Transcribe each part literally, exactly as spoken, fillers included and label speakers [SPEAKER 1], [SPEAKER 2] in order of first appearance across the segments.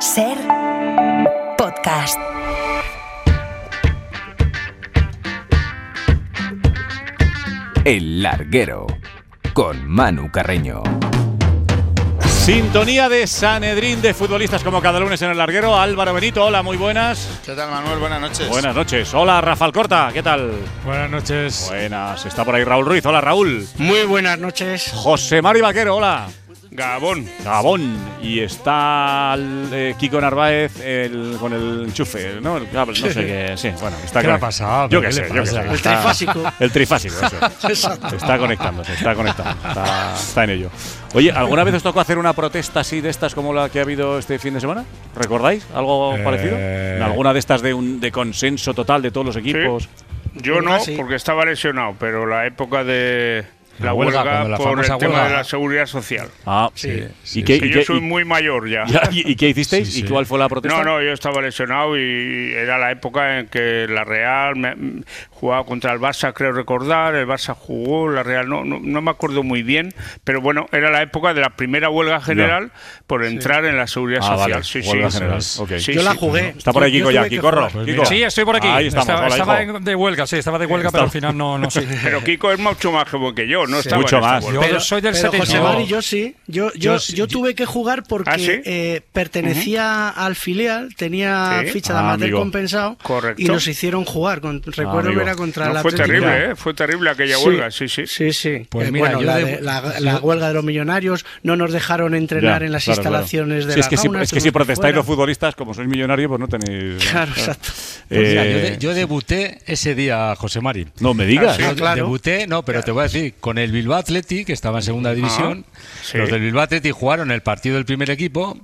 [SPEAKER 1] Ser podcast.
[SPEAKER 2] El Larguero, con Manu Carreño.
[SPEAKER 3] Sintonía de Sanedrín de futbolistas como cada lunes en El Larguero. Álvaro Benito, hola, muy buenas.
[SPEAKER 4] ¿Qué tal, Manuel? Buenas noches.
[SPEAKER 3] Buenas noches. Hola, Rafa Alcorta, ¿qué tal?
[SPEAKER 5] Buenas noches.
[SPEAKER 3] Buenas. Está por ahí Raúl Ruiz. Hola, Raúl.
[SPEAKER 6] Muy buenas noches.
[SPEAKER 3] José Mari Vaquero, hola.
[SPEAKER 4] Gabón.
[SPEAKER 3] Gabón. Y está el, eh, Kiko Narváez el, con el enchufe, ¿no? El cable, no sé qué. Sí, bueno, está
[SPEAKER 5] ¿Qué le ha pasado?
[SPEAKER 3] Yo qué
[SPEAKER 5] ¿Qué
[SPEAKER 3] sé,
[SPEAKER 5] le
[SPEAKER 3] yo qué
[SPEAKER 5] pasa?
[SPEAKER 3] sé.
[SPEAKER 6] El
[SPEAKER 3] Está-
[SPEAKER 6] trifásico.
[SPEAKER 3] El trifásico, eso.
[SPEAKER 6] Exacto.
[SPEAKER 3] Está conectándose, está conectando. Está, está en ello. Oye, ¿alguna vez os tocó hacer una protesta así de estas como la que ha habido este fin de semana? ¿Recordáis algo
[SPEAKER 5] Eh,
[SPEAKER 3] parecido? ¿En alguna de estas de, un, de consenso total de todos los equipos?
[SPEAKER 4] Yo no,
[SPEAKER 6] Ah, sí.
[SPEAKER 4] porque estaba lesionado, pero la época de la,
[SPEAKER 5] La huelga,
[SPEAKER 4] huelga,
[SPEAKER 5] cuando la
[SPEAKER 4] por el
[SPEAKER 5] famosa
[SPEAKER 4] tema
[SPEAKER 5] huelga.
[SPEAKER 4] de la seguridad social.
[SPEAKER 3] Ah,
[SPEAKER 6] Sí,
[SPEAKER 3] ¿Y qué,
[SPEAKER 4] Que
[SPEAKER 3] y
[SPEAKER 4] yo
[SPEAKER 3] qué-
[SPEAKER 4] soy
[SPEAKER 3] y-
[SPEAKER 4] muy mayor ya.
[SPEAKER 3] ya, ¿y, y qué hicisteis?
[SPEAKER 5] Sí,
[SPEAKER 3] ¿Y
[SPEAKER 5] sí.
[SPEAKER 3] cuál fue la protesta?
[SPEAKER 4] No, no, yo estaba lesionado y era la época en que la Real me, m- jugaba contra el Barça, creo recordar, el Barça jugó, la Real no, no, no me acuerdo muy bien, pero bueno, era la época de la primera huelga general por entrar en la seguridad
[SPEAKER 3] Ah,
[SPEAKER 4] social.
[SPEAKER 3] vale,
[SPEAKER 4] Sí,
[SPEAKER 3] huelga
[SPEAKER 4] sí.
[SPEAKER 3] general.
[SPEAKER 4] Sí,
[SPEAKER 3] Ok.
[SPEAKER 4] sí,
[SPEAKER 6] Yo la
[SPEAKER 4] sí.
[SPEAKER 6] jugué.
[SPEAKER 3] Está por ahí
[SPEAKER 6] Yo- yo
[SPEAKER 3] Kiko ya,
[SPEAKER 6] tuve que
[SPEAKER 3] Kikorro.
[SPEAKER 6] jugar.
[SPEAKER 5] Pues
[SPEAKER 3] Kiko.
[SPEAKER 5] mira.
[SPEAKER 7] Sí, estoy por aquí.
[SPEAKER 3] Ahí estamos,
[SPEAKER 7] estaba
[SPEAKER 3] hola,
[SPEAKER 7] estaba
[SPEAKER 3] hijo.
[SPEAKER 7] en- de huelga, sí, estaba de huelga, pero al final no, no sé.
[SPEAKER 4] Pero Kiko es mucho más joven que yo, no estaba
[SPEAKER 3] Mucho
[SPEAKER 4] en esta
[SPEAKER 3] más.
[SPEAKER 4] huelga.
[SPEAKER 7] Yo soy del
[SPEAKER 6] Pero
[SPEAKER 7] setenta.
[SPEAKER 6] José
[SPEAKER 7] No.
[SPEAKER 6] Mari, yo sí. Yo, yo,
[SPEAKER 5] Yo-
[SPEAKER 6] yo tuve que jugar porque
[SPEAKER 4] ¿Ah, sí?
[SPEAKER 6] eh, pertenecía al filial, tenía
[SPEAKER 4] Sí.
[SPEAKER 6] ficha de
[SPEAKER 3] Ah,
[SPEAKER 6] amateur
[SPEAKER 3] amigo.
[SPEAKER 6] compensado
[SPEAKER 4] Correcto.
[SPEAKER 6] y nos hicieron jugar. Con, recuerdo
[SPEAKER 3] amigo.
[SPEAKER 6] que era contra
[SPEAKER 4] No,
[SPEAKER 6] la
[SPEAKER 4] fue
[SPEAKER 6] Atlético.
[SPEAKER 4] terrible, ¿eh? Fue terrible aquella
[SPEAKER 6] Sí,
[SPEAKER 4] huelga, sí, sí.
[SPEAKER 6] Sí, sí.
[SPEAKER 5] Pues
[SPEAKER 6] Eh,
[SPEAKER 5] mira,
[SPEAKER 6] bueno,
[SPEAKER 5] yo
[SPEAKER 6] la,
[SPEAKER 5] de-
[SPEAKER 6] de- la- la huelga de los millonarios, no nos dejaron entrenar
[SPEAKER 3] Ya,
[SPEAKER 6] en las
[SPEAKER 3] claro, claro.
[SPEAKER 6] instalaciones de
[SPEAKER 3] Sí,
[SPEAKER 6] la
[SPEAKER 3] es que si,
[SPEAKER 6] Gauna,
[SPEAKER 3] es que si
[SPEAKER 6] estuvimos
[SPEAKER 3] protestáis
[SPEAKER 6] fuera.
[SPEAKER 3] los futbolistas, como sois millonarios, pues no tenéis.
[SPEAKER 6] Claro, exacto.
[SPEAKER 5] Pues mira,
[SPEAKER 3] Eh,
[SPEAKER 5] yo, de- yo debuté ese día, José Mari.
[SPEAKER 3] No me digas.
[SPEAKER 4] Ah, sí.
[SPEAKER 5] Yo
[SPEAKER 6] claro.
[SPEAKER 5] Debuté, no, pero te voy a decir, con el Bilbao Athletic, que estaba en segunda división.
[SPEAKER 4] sí.
[SPEAKER 5] Los del Bilbao Athletic jugaron el partido del primer equipo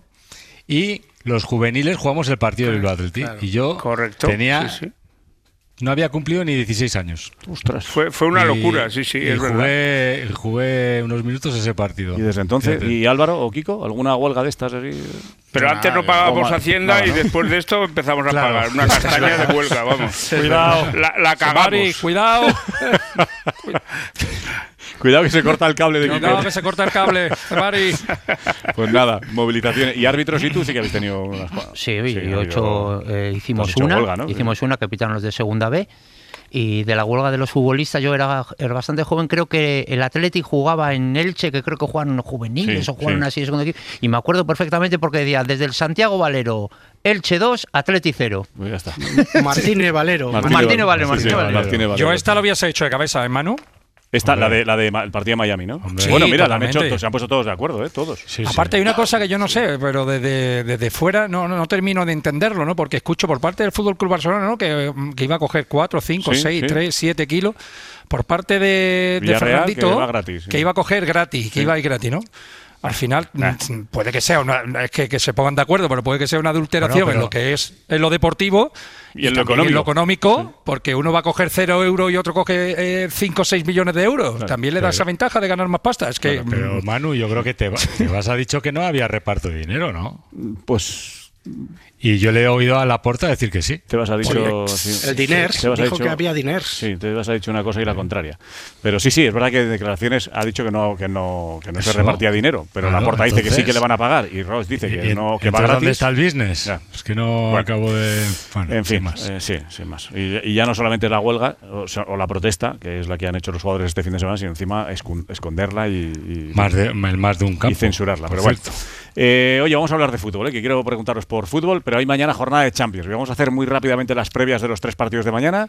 [SPEAKER 5] y los juveniles jugamos el partido del Bilbao Athletic.
[SPEAKER 6] claro.
[SPEAKER 5] Y yo
[SPEAKER 4] Correcto.
[SPEAKER 5] tenía,
[SPEAKER 4] sí, sí.
[SPEAKER 5] no había cumplido ni dieciséis años.
[SPEAKER 3] Ostras.
[SPEAKER 4] Fue, fue una
[SPEAKER 5] Y-
[SPEAKER 4] locura, sí, sí,
[SPEAKER 5] y
[SPEAKER 4] es verdad.
[SPEAKER 5] jugué, jugué unos minutos ese partido.
[SPEAKER 3] Y desde entonces,
[SPEAKER 5] Fíjate.
[SPEAKER 3] ¿y Álvaro o Kiko? ¿Alguna huelga de estas así?
[SPEAKER 4] Pero
[SPEAKER 6] Nada,
[SPEAKER 4] antes no
[SPEAKER 6] o
[SPEAKER 4] pagábamos
[SPEAKER 3] ma-
[SPEAKER 4] Hacienda
[SPEAKER 3] nada,
[SPEAKER 4] y
[SPEAKER 3] ¿no?
[SPEAKER 4] después de esto empezamos a
[SPEAKER 5] Claro.
[SPEAKER 4] pagar. Una castaña de huelga, vamos.
[SPEAKER 7] Cuidado.
[SPEAKER 4] La, la
[SPEAKER 7] Mari,
[SPEAKER 4] cagamos.
[SPEAKER 7] cuidado.
[SPEAKER 3] Cuidado que se corta el cable de Kiko.
[SPEAKER 7] Cuidado que se corta el cable. Mari.
[SPEAKER 3] Pues nada, movilizaciones. ¿Y árbitros y tú sí que habéis tenido unas cuantas?
[SPEAKER 8] Sí, oye,
[SPEAKER 3] Sí, ha
[SPEAKER 8] yo
[SPEAKER 3] habido-
[SPEAKER 8] hecho, eh, hicimos
[SPEAKER 3] has hecho
[SPEAKER 8] una,
[SPEAKER 3] huelga, ¿no?
[SPEAKER 8] hicimos una que pitaron los de segunda B. Y de la huelga de los futbolistas, yo era, era bastante joven, creo que el Athletic jugaba en Elche, que creo que jugaban juveniles
[SPEAKER 3] Sí,
[SPEAKER 8] o jugaban
[SPEAKER 3] sí.
[SPEAKER 8] así de segundo equipo. Y me acuerdo perfectamente porque decía, desde el Santiago Valero, Elche dos, Athletic cero.
[SPEAKER 3] Pues ya está.
[SPEAKER 6] Martínez Valero.
[SPEAKER 8] Martínez Valero,
[SPEAKER 3] Sí, sí,
[SPEAKER 8] Martínez Valero.
[SPEAKER 3] Martínez Valero.
[SPEAKER 7] Yo esta lo hubiese hecho de cabeza, hermano.
[SPEAKER 3] Esta, la
[SPEAKER 5] Hombre.
[SPEAKER 3] de la de Ma- el partido de Miami, ¿no?
[SPEAKER 5] Hombre.
[SPEAKER 3] Bueno,
[SPEAKER 7] Sí,
[SPEAKER 3] mira, la han hecho,
[SPEAKER 7] totalmente.
[SPEAKER 3] se han puesto todos de acuerdo, ¿eh? Todos.
[SPEAKER 5] Sí, sí.
[SPEAKER 7] Aparte hay una cosa que yo no sé, pero desde, desde fuera no, no, no termino de entenderlo, ¿no? Porque escucho por parte del Fútbol Club Barcelona, ¿no? Que, que iba a coger cuatro, cinco,
[SPEAKER 3] Sí,
[SPEAKER 7] seis,
[SPEAKER 3] sí.
[SPEAKER 7] tres, siete kilos. Por parte de, de
[SPEAKER 3] Villarreal,
[SPEAKER 7] Fernandito,
[SPEAKER 3] que iba gratis, sí.
[SPEAKER 7] que iba a coger gratis, que iba a ir gratis, ¿no? Al final, mm, puede que sea una, es que, que se pongan de acuerdo, pero puede que sea una adulteración
[SPEAKER 5] Bueno, pero-
[SPEAKER 7] en lo que es en lo deportivo
[SPEAKER 3] Y en lo
[SPEAKER 7] también
[SPEAKER 3] económico.
[SPEAKER 7] lo económico, porque uno va a coger cero euros y otro coge cinco o seis millones de euros. También le da
[SPEAKER 5] pero-
[SPEAKER 7] esa ventaja de ganar más pasta. Es que
[SPEAKER 5] Bueno, pero
[SPEAKER 7] mm,
[SPEAKER 5] Manu, yo creo que te, va- te vas a dicho que no había reparto de dinero, ¿no?
[SPEAKER 3] Pues
[SPEAKER 5] Y yo le he oído a Laporta decir que sí.
[SPEAKER 3] te vas a dicho.
[SPEAKER 6] Oye,
[SPEAKER 3] sí.
[SPEAKER 6] el Diners
[SPEAKER 3] Te vas a
[SPEAKER 6] dijo
[SPEAKER 3] dicho-
[SPEAKER 6] que había Diners.
[SPEAKER 3] Sí, te vas a dicho una cosa y la contraria. Pero sí, sí, es verdad que en declaraciones ha dicho que no, que no, que no se
[SPEAKER 5] Eso.
[SPEAKER 3] repartía dinero. Pero
[SPEAKER 5] Claro,
[SPEAKER 3] Laporta dice que sí
[SPEAKER 5] entonces-
[SPEAKER 3] que le van a pagar. Y Ross dice que
[SPEAKER 5] Y-
[SPEAKER 3] no, que va
[SPEAKER 5] entonces,
[SPEAKER 3] gratis.
[SPEAKER 5] ¿dónde está el business?
[SPEAKER 3] Ya.
[SPEAKER 5] Es que no
[SPEAKER 3] Bueno.
[SPEAKER 5] acabo de... Bueno,
[SPEAKER 3] En fin,
[SPEAKER 5] sin más.
[SPEAKER 3] eh, sí, sin más. Y, y ya no solamente la huelga o, sea, o la protesta, que es la que han hecho los jugadores este fin de semana, sino encima escon- esconderla y, y-
[SPEAKER 5] Más de, el más de un campo.
[SPEAKER 3] y censurarla. Pero
[SPEAKER 5] Perfecto.
[SPEAKER 3] bueno. Eh, oye, vamos a hablar de fútbol, eh, que quiero preguntaros por fútbol, pero hay mañana jornada de Champions. Y vamos a hacer muy rápidamente las previas de los tres partidos de mañana.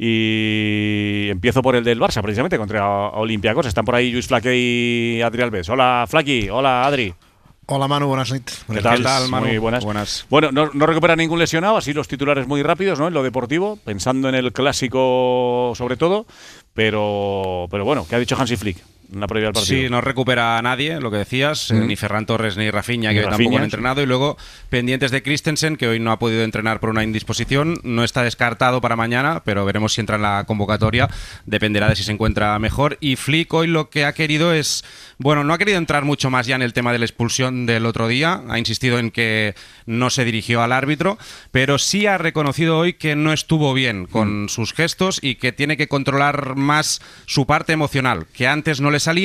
[SPEAKER 3] Y empiezo por el del Barça, precisamente, contra Olympiacos. Están por ahí Luis Flaque y Adri Alves. Hola, Flaqui. Hola, Adri.
[SPEAKER 9] Hola Manu, buenas noches.
[SPEAKER 3] ¿Qué tal?
[SPEAKER 9] Manu?
[SPEAKER 3] Muy buenas.
[SPEAKER 9] Buenas.
[SPEAKER 3] Bueno, no, no recupera ningún lesionado, así los titulares muy rápidos, ¿no? En lo deportivo, pensando en el clásico sobre todo, pero, pero bueno, ¿qué ha dicho Hansi Flick en la previa del partido?
[SPEAKER 10] Sí, no recupera a nadie, lo que decías, eh,
[SPEAKER 3] Mm.
[SPEAKER 10] ni Ferran Torres ni Rafinha,
[SPEAKER 3] Ni
[SPEAKER 10] que hoy
[SPEAKER 3] Rafinha,
[SPEAKER 10] tampoco han
[SPEAKER 3] sí.
[SPEAKER 10] entrenado, y luego pendientes de Christensen, que hoy no ha podido entrenar por una indisposición, no está descartado para mañana, pero veremos si entra en la convocatoria, dependerá de si se encuentra mejor. Y Flick hoy lo que ha querido es, bueno, no ha querido entrar mucho más ya en el tema de la expulsión del otro día, ha insistido en que no se dirigió al árbitro, pero sí ha reconocido hoy que no estuvo bien con
[SPEAKER 3] Mm.
[SPEAKER 10] sus gestos y que tiene que controlar más su parte emocional, que antes no le salía,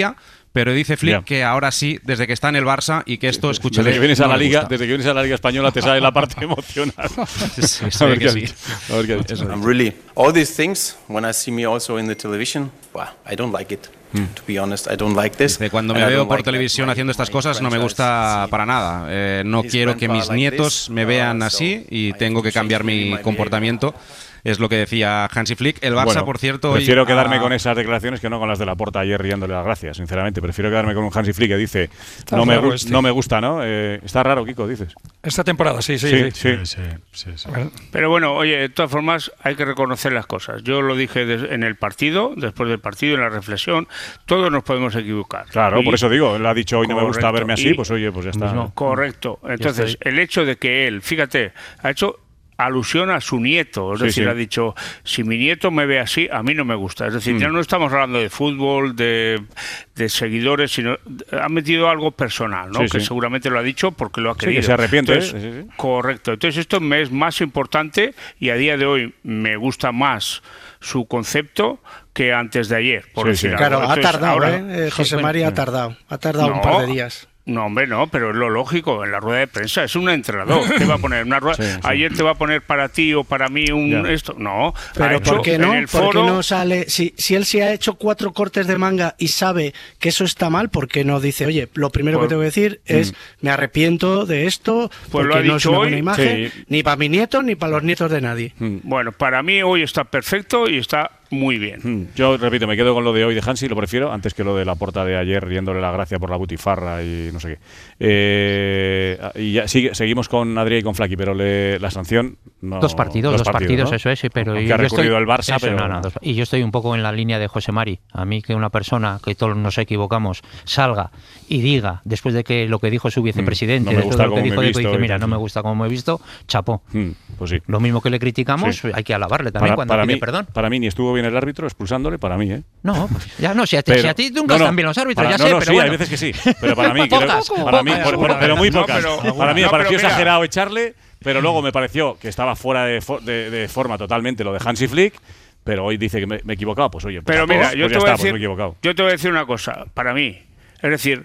[SPEAKER 10] pero dice Flick
[SPEAKER 3] Ya.
[SPEAKER 10] que ahora sí, desde que está en el Barça y que esto, escúchale,
[SPEAKER 3] Desde que vienes a
[SPEAKER 10] no
[SPEAKER 3] la
[SPEAKER 10] le
[SPEAKER 3] liga,
[SPEAKER 10] gusta.
[SPEAKER 3] desde que vienes a la liga española te sale la parte emocional.
[SPEAKER 10] Sí,
[SPEAKER 3] A
[SPEAKER 10] se
[SPEAKER 3] ver
[SPEAKER 10] ve
[SPEAKER 3] qué
[SPEAKER 10] que
[SPEAKER 3] ha
[SPEAKER 10] sí.
[SPEAKER 3] dicho. A ver qué ha dicho.
[SPEAKER 11] I'm really all these things when I see me also in the television. Well, I don't like it. To be honest, I don't like this.
[SPEAKER 10] Dice, cuando me
[SPEAKER 11] And I
[SPEAKER 10] veo
[SPEAKER 11] don't
[SPEAKER 10] por
[SPEAKER 11] like that
[SPEAKER 10] televisión
[SPEAKER 11] my-
[SPEAKER 10] haciendo estas
[SPEAKER 11] my
[SPEAKER 10] cosas no me
[SPEAKER 11] franchise
[SPEAKER 10] gusta
[SPEAKER 11] see
[SPEAKER 10] para nada. Eh, no
[SPEAKER 11] his
[SPEAKER 10] quiero que
[SPEAKER 11] grandpa
[SPEAKER 10] mis
[SPEAKER 11] like
[SPEAKER 10] nietos
[SPEAKER 11] this,
[SPEAKER 10] me vean
[SPEAKER 11] uh,
[SPEAKER 10] así
[SPEAKER 11] so
[SPEAKER 10] y
[SPEAKER 11] I
[SPEAKER 10] tengo
[SPEAKER 11] have
[SPEAKER 10] que
[SPEAKER 11] to
[SPEAKER 10] cambiar
[SPEAKER 11] change
[SPEAKER 10] mi
[SPEAKER 11] my
[SPEAKER 10] comportamiento. Es lo que decía Hansi Flick. El Barça,
[SPEAKER 3] Bueno,
[SPEAKER 10] por cierto,
[SPEAKER 3] prefiero
[SPEAKER 10] hoy,
[SPEAKER 3] quedarme
[SPEAKER 10] ah,
[SPEAKER 3] con esas declaraciones que no con las de Laporta ayer riéndole las gracias, sinceramente. Prefiero quedarme con un Hansi Flick que dice
[SPEAKER 7] Está
[SPEAKER 3] no me,
[SPEAKER 7] raro
[SPEAKER 3] gu-
[SPEAKER 7] este.
[SPEAKER 3] no me gusta, ¿no? Eh, está raro, Kiko, dices.
[SPEAKER 7] Esta temporada, sí, sí,
[SPEAKER 3] Sí,
[SPEAKER 7] sí.
[SPEAKER 3] sí.
[SPEAKER 5] Sí, sí, sí.
[SPEAKER 7] Bueno,
[SPEAKER 4] Pero bueno, oye, de todas formas hay que reconocer las cosas. Yo lo dije des- en el partido, después del partido, en la reflexión, todos nos podemos equivocar.
[SPEAKER 3] Claro,
[SPEAKER 4] Y-
[SPEAKER 3] por eso digo, él ha dicho hoy no me gusta
[SPEAKER 4] Correcto.
[SPEAKER 3] verme así,
[SPEAKER 4] Y-
[SPEAKER 3] pues oye, pues ya está.
[SPEAKER 8] Mismo.
[SPEAKER 4] Correcto. Entonces,
[SPEAKER 8] estoy-
[SPEAKER 4] el hecho de que él, fíjate, ha hecho alusión a su nieto, es
[SPEAKER 3] Sí,
[SPEAKER 4] decir,
[SPEAKER 3] sí.
[SPEAKER 4] ha dicho, si mi nieto me ve así, a mí no me gusta. Es decir,
[SPEAKER 3] Mm.
[SPEAKER 4] ya no estamos hablando de fútbol, de, de seguidores, sino ha metido algo personal, ¿no?
[SPEAKER 3] Sí,
[SPEAKER 4] que
[SPEAKER 3] sí.
[SPEAKER 4] seguramente lo ha dicho porque lo ha
[SPEAKER 3] Sí,
[SPEAKER 4] querido.
[SPEAKER 3] que se arrepiente,
[SPEAKER 4] Entonces,
[SPEAKER 3] ¿eh? Sí, sí.
[SPEAKER 4] Correcto. Entonces esto me es más importante y a día de hoy me gusta más su concepto que antes de ayer, por
[SPEAKER 3] Sí,
[SPEAKER 4] decir
[SPEAKER 3] sí.
[SPEAKER 4] algo.
[SPEAKER 6] Claro, ha
[SPEAKER 4] Entonces,
[SPEAKER 6] tardado,
[SPEAKER 4] ahora-
[SPEAKER 6] ¿eh? Eh, José
[SPEAKER 8] bueno,
[SPEAKER 6] María ha tardado. Ha tardado un
[SPEAKER 4] No.
[SPEAKER 6] par de días.
[SPEAKER 4] No, hombre, no, pero es lo lógico. En la rueda de prensa es un entrenador. ¿Qué va a poner? Una rueda...
[SPEAKER 3] Sí, sí.
[SPEAKER 4] Ayer te va a poner para ti o para mí un
[SPEAKER 3] Ya.
[SPEAKER 4] esto. No. ha
[SPEAKER 6] Pero
[SPEAKER 4] hecho
[SPEAKER 6] ¿por qué no?
[SPEAKER 4] En el
[SPEAKER 6] ¿Por qué
[SPEAKER 4] foro,
[SPEAKER 6] no sale? Si, si él se ha hecho cuatro cortes de manga y sabe que eso está mal, ¿por qué no dice, oye, lo primero
[SPEAKER 4] Pues-
[SPEAKER 6] que tengo que decir es, me arrepiento de esto,
[SPEAKER 4] Pues lo
[SPEAKER 6] porque
[SPEAKER 4] ha
[SPEAKER 6] no es
[SPEAKER 4] dicho
[SPEAKER 6] una
[SPEAKER 4] hoy.
[SPEAKER 6] buena imagen,
[SPEAKER 3] Sí.
[SPEAKER 6] ni para mis nietos ni para los nietos de nadie.
[SPEAKER 3] Mm.
[SPEAKER 4] Bueno, para mí hoy está perfecto y está muy bien.
[SPEAKER 3] Mm. Yo repito, me quedo con lo de hoy de Hansi, lo prefiero, antes que lo de la porta de ayer riéndole la gracia por la butifarra y no sé qué. Eh, y ya sigue, seguimos con Adrià y con Flaky, pero le- la sanción no,
[SPEAKER 8] Dos partidos, dos, partidos,
[SPEAKER 3] ¿no?
[SPEAKER 8] eso es, sí, pero
[SPEAKER 3] Aunque
[SPEAKER 8] yo
[SPEAKER 3] ha recurrido
[SPEAKER 8] estoy,
[SPEAKER 3] el Barça,
[SPEAKER 8] eso,
[SPEAKER 3] pero
[SPEAKER 8] no, no, dos- y yo estoy un poco en la línea de José Mari. A mí que una persona, que todos nos equivocamos, salga y diga, después de que lo que dijo su vicepresidente,
[SPEAKER 3] no me
[SPEAKER 8] después
[SPEAKER 3] gusta
[SPEAKER 8] de lo que
[SPEAKER 3] cómo me
[SPEAKER 8] dijo,
[SPEAKER 3] he
[SPEAKER 8] Deco,
[SPEAKER 3] visto
[SPEAKER 8] dice,
[SPEAKER 3] y
[SPEAKER 8] mira,
[SPEAKER 3] tal,
[SPEAKER 8] no
[SPEAKER 3] sí.
[SPEAKER 8] me gusta como me he visto, chapó.
[SPEAKER 3] Mm, pues sí.
[SPEAKER 8] Lo mismo que le criticamos,
[SPEAKER 3] Sí.
[SPEAKER 8] hay que alabarle también
[SPEAKER 3] Para,
[SPEAKER 8] cuando
[SPEAKER 3] para
[SPEAKER 8] pide
[SPEAKER 3] mí,
[SPEAKER 8] perdón.
[SPEAKER 3] para mí ni estuvo bien el árbitro expulsándole, para mí, ¿eh?
[SPEAKER 8] No, pues ya no, si a ti,
[SPEAKER 3] Pero-
[SPEAKER 8] si a ti nunca
[SPEAKER 3] no, no,
[SPEAKER 8] están bien los árbitros,
[SPEAKER 3] para-
[SPEAKER 8] ya
[SPEAKER 3] no,
[SPEAKER 8] sé,
[SPEAKER 3] no,
[SPEAKER 8] pero
[SPEAKER 3] sí,
[SPEAKER 8] bueno.
[SPEAKER 3] hay veces que sí, pero para mí, creo-
[SPEAKER 8] Pocas,
[SPEAKER 3] para mí,
[SPEAKER 8] pocas,
[SPEAKER 3] por- por-
[SPEAKER 8] algunas.
[SPEAKER 3] pero muy
[SPEAKER 4] No,
[SPEAKER 3] pocas.
[SPEAKER 4] pero-
[SPEAKER 3] para mí me
[SPEAKER 4] no,
[SPEAKER 3] pareció
[SPEAKER 4] pero mira.
[SPEAKER 3] exagerado echarle, pero luego me pareció que estaba fuera de, fo- de- de forma totalmente lo de Hansi Flick, pero hoy dice que me, me he equivocado, pues oye, pues
[SPEAKER 4] Pero
[SPEAKER 3] a todos,
[SPEAKER 4] mira, yo
[SPEAKER 3] pues
[SPEAKER 4] te
[SPEAKER 3] ya
[SPEAKER 4] voy a
[SPEAKER 3] está, pues
[SPEAKER 4] decir,
[SPEAKER 3] me he equivocado.
[SPEAKER 4] yo te voy a decir una cosa, para mí, es decir,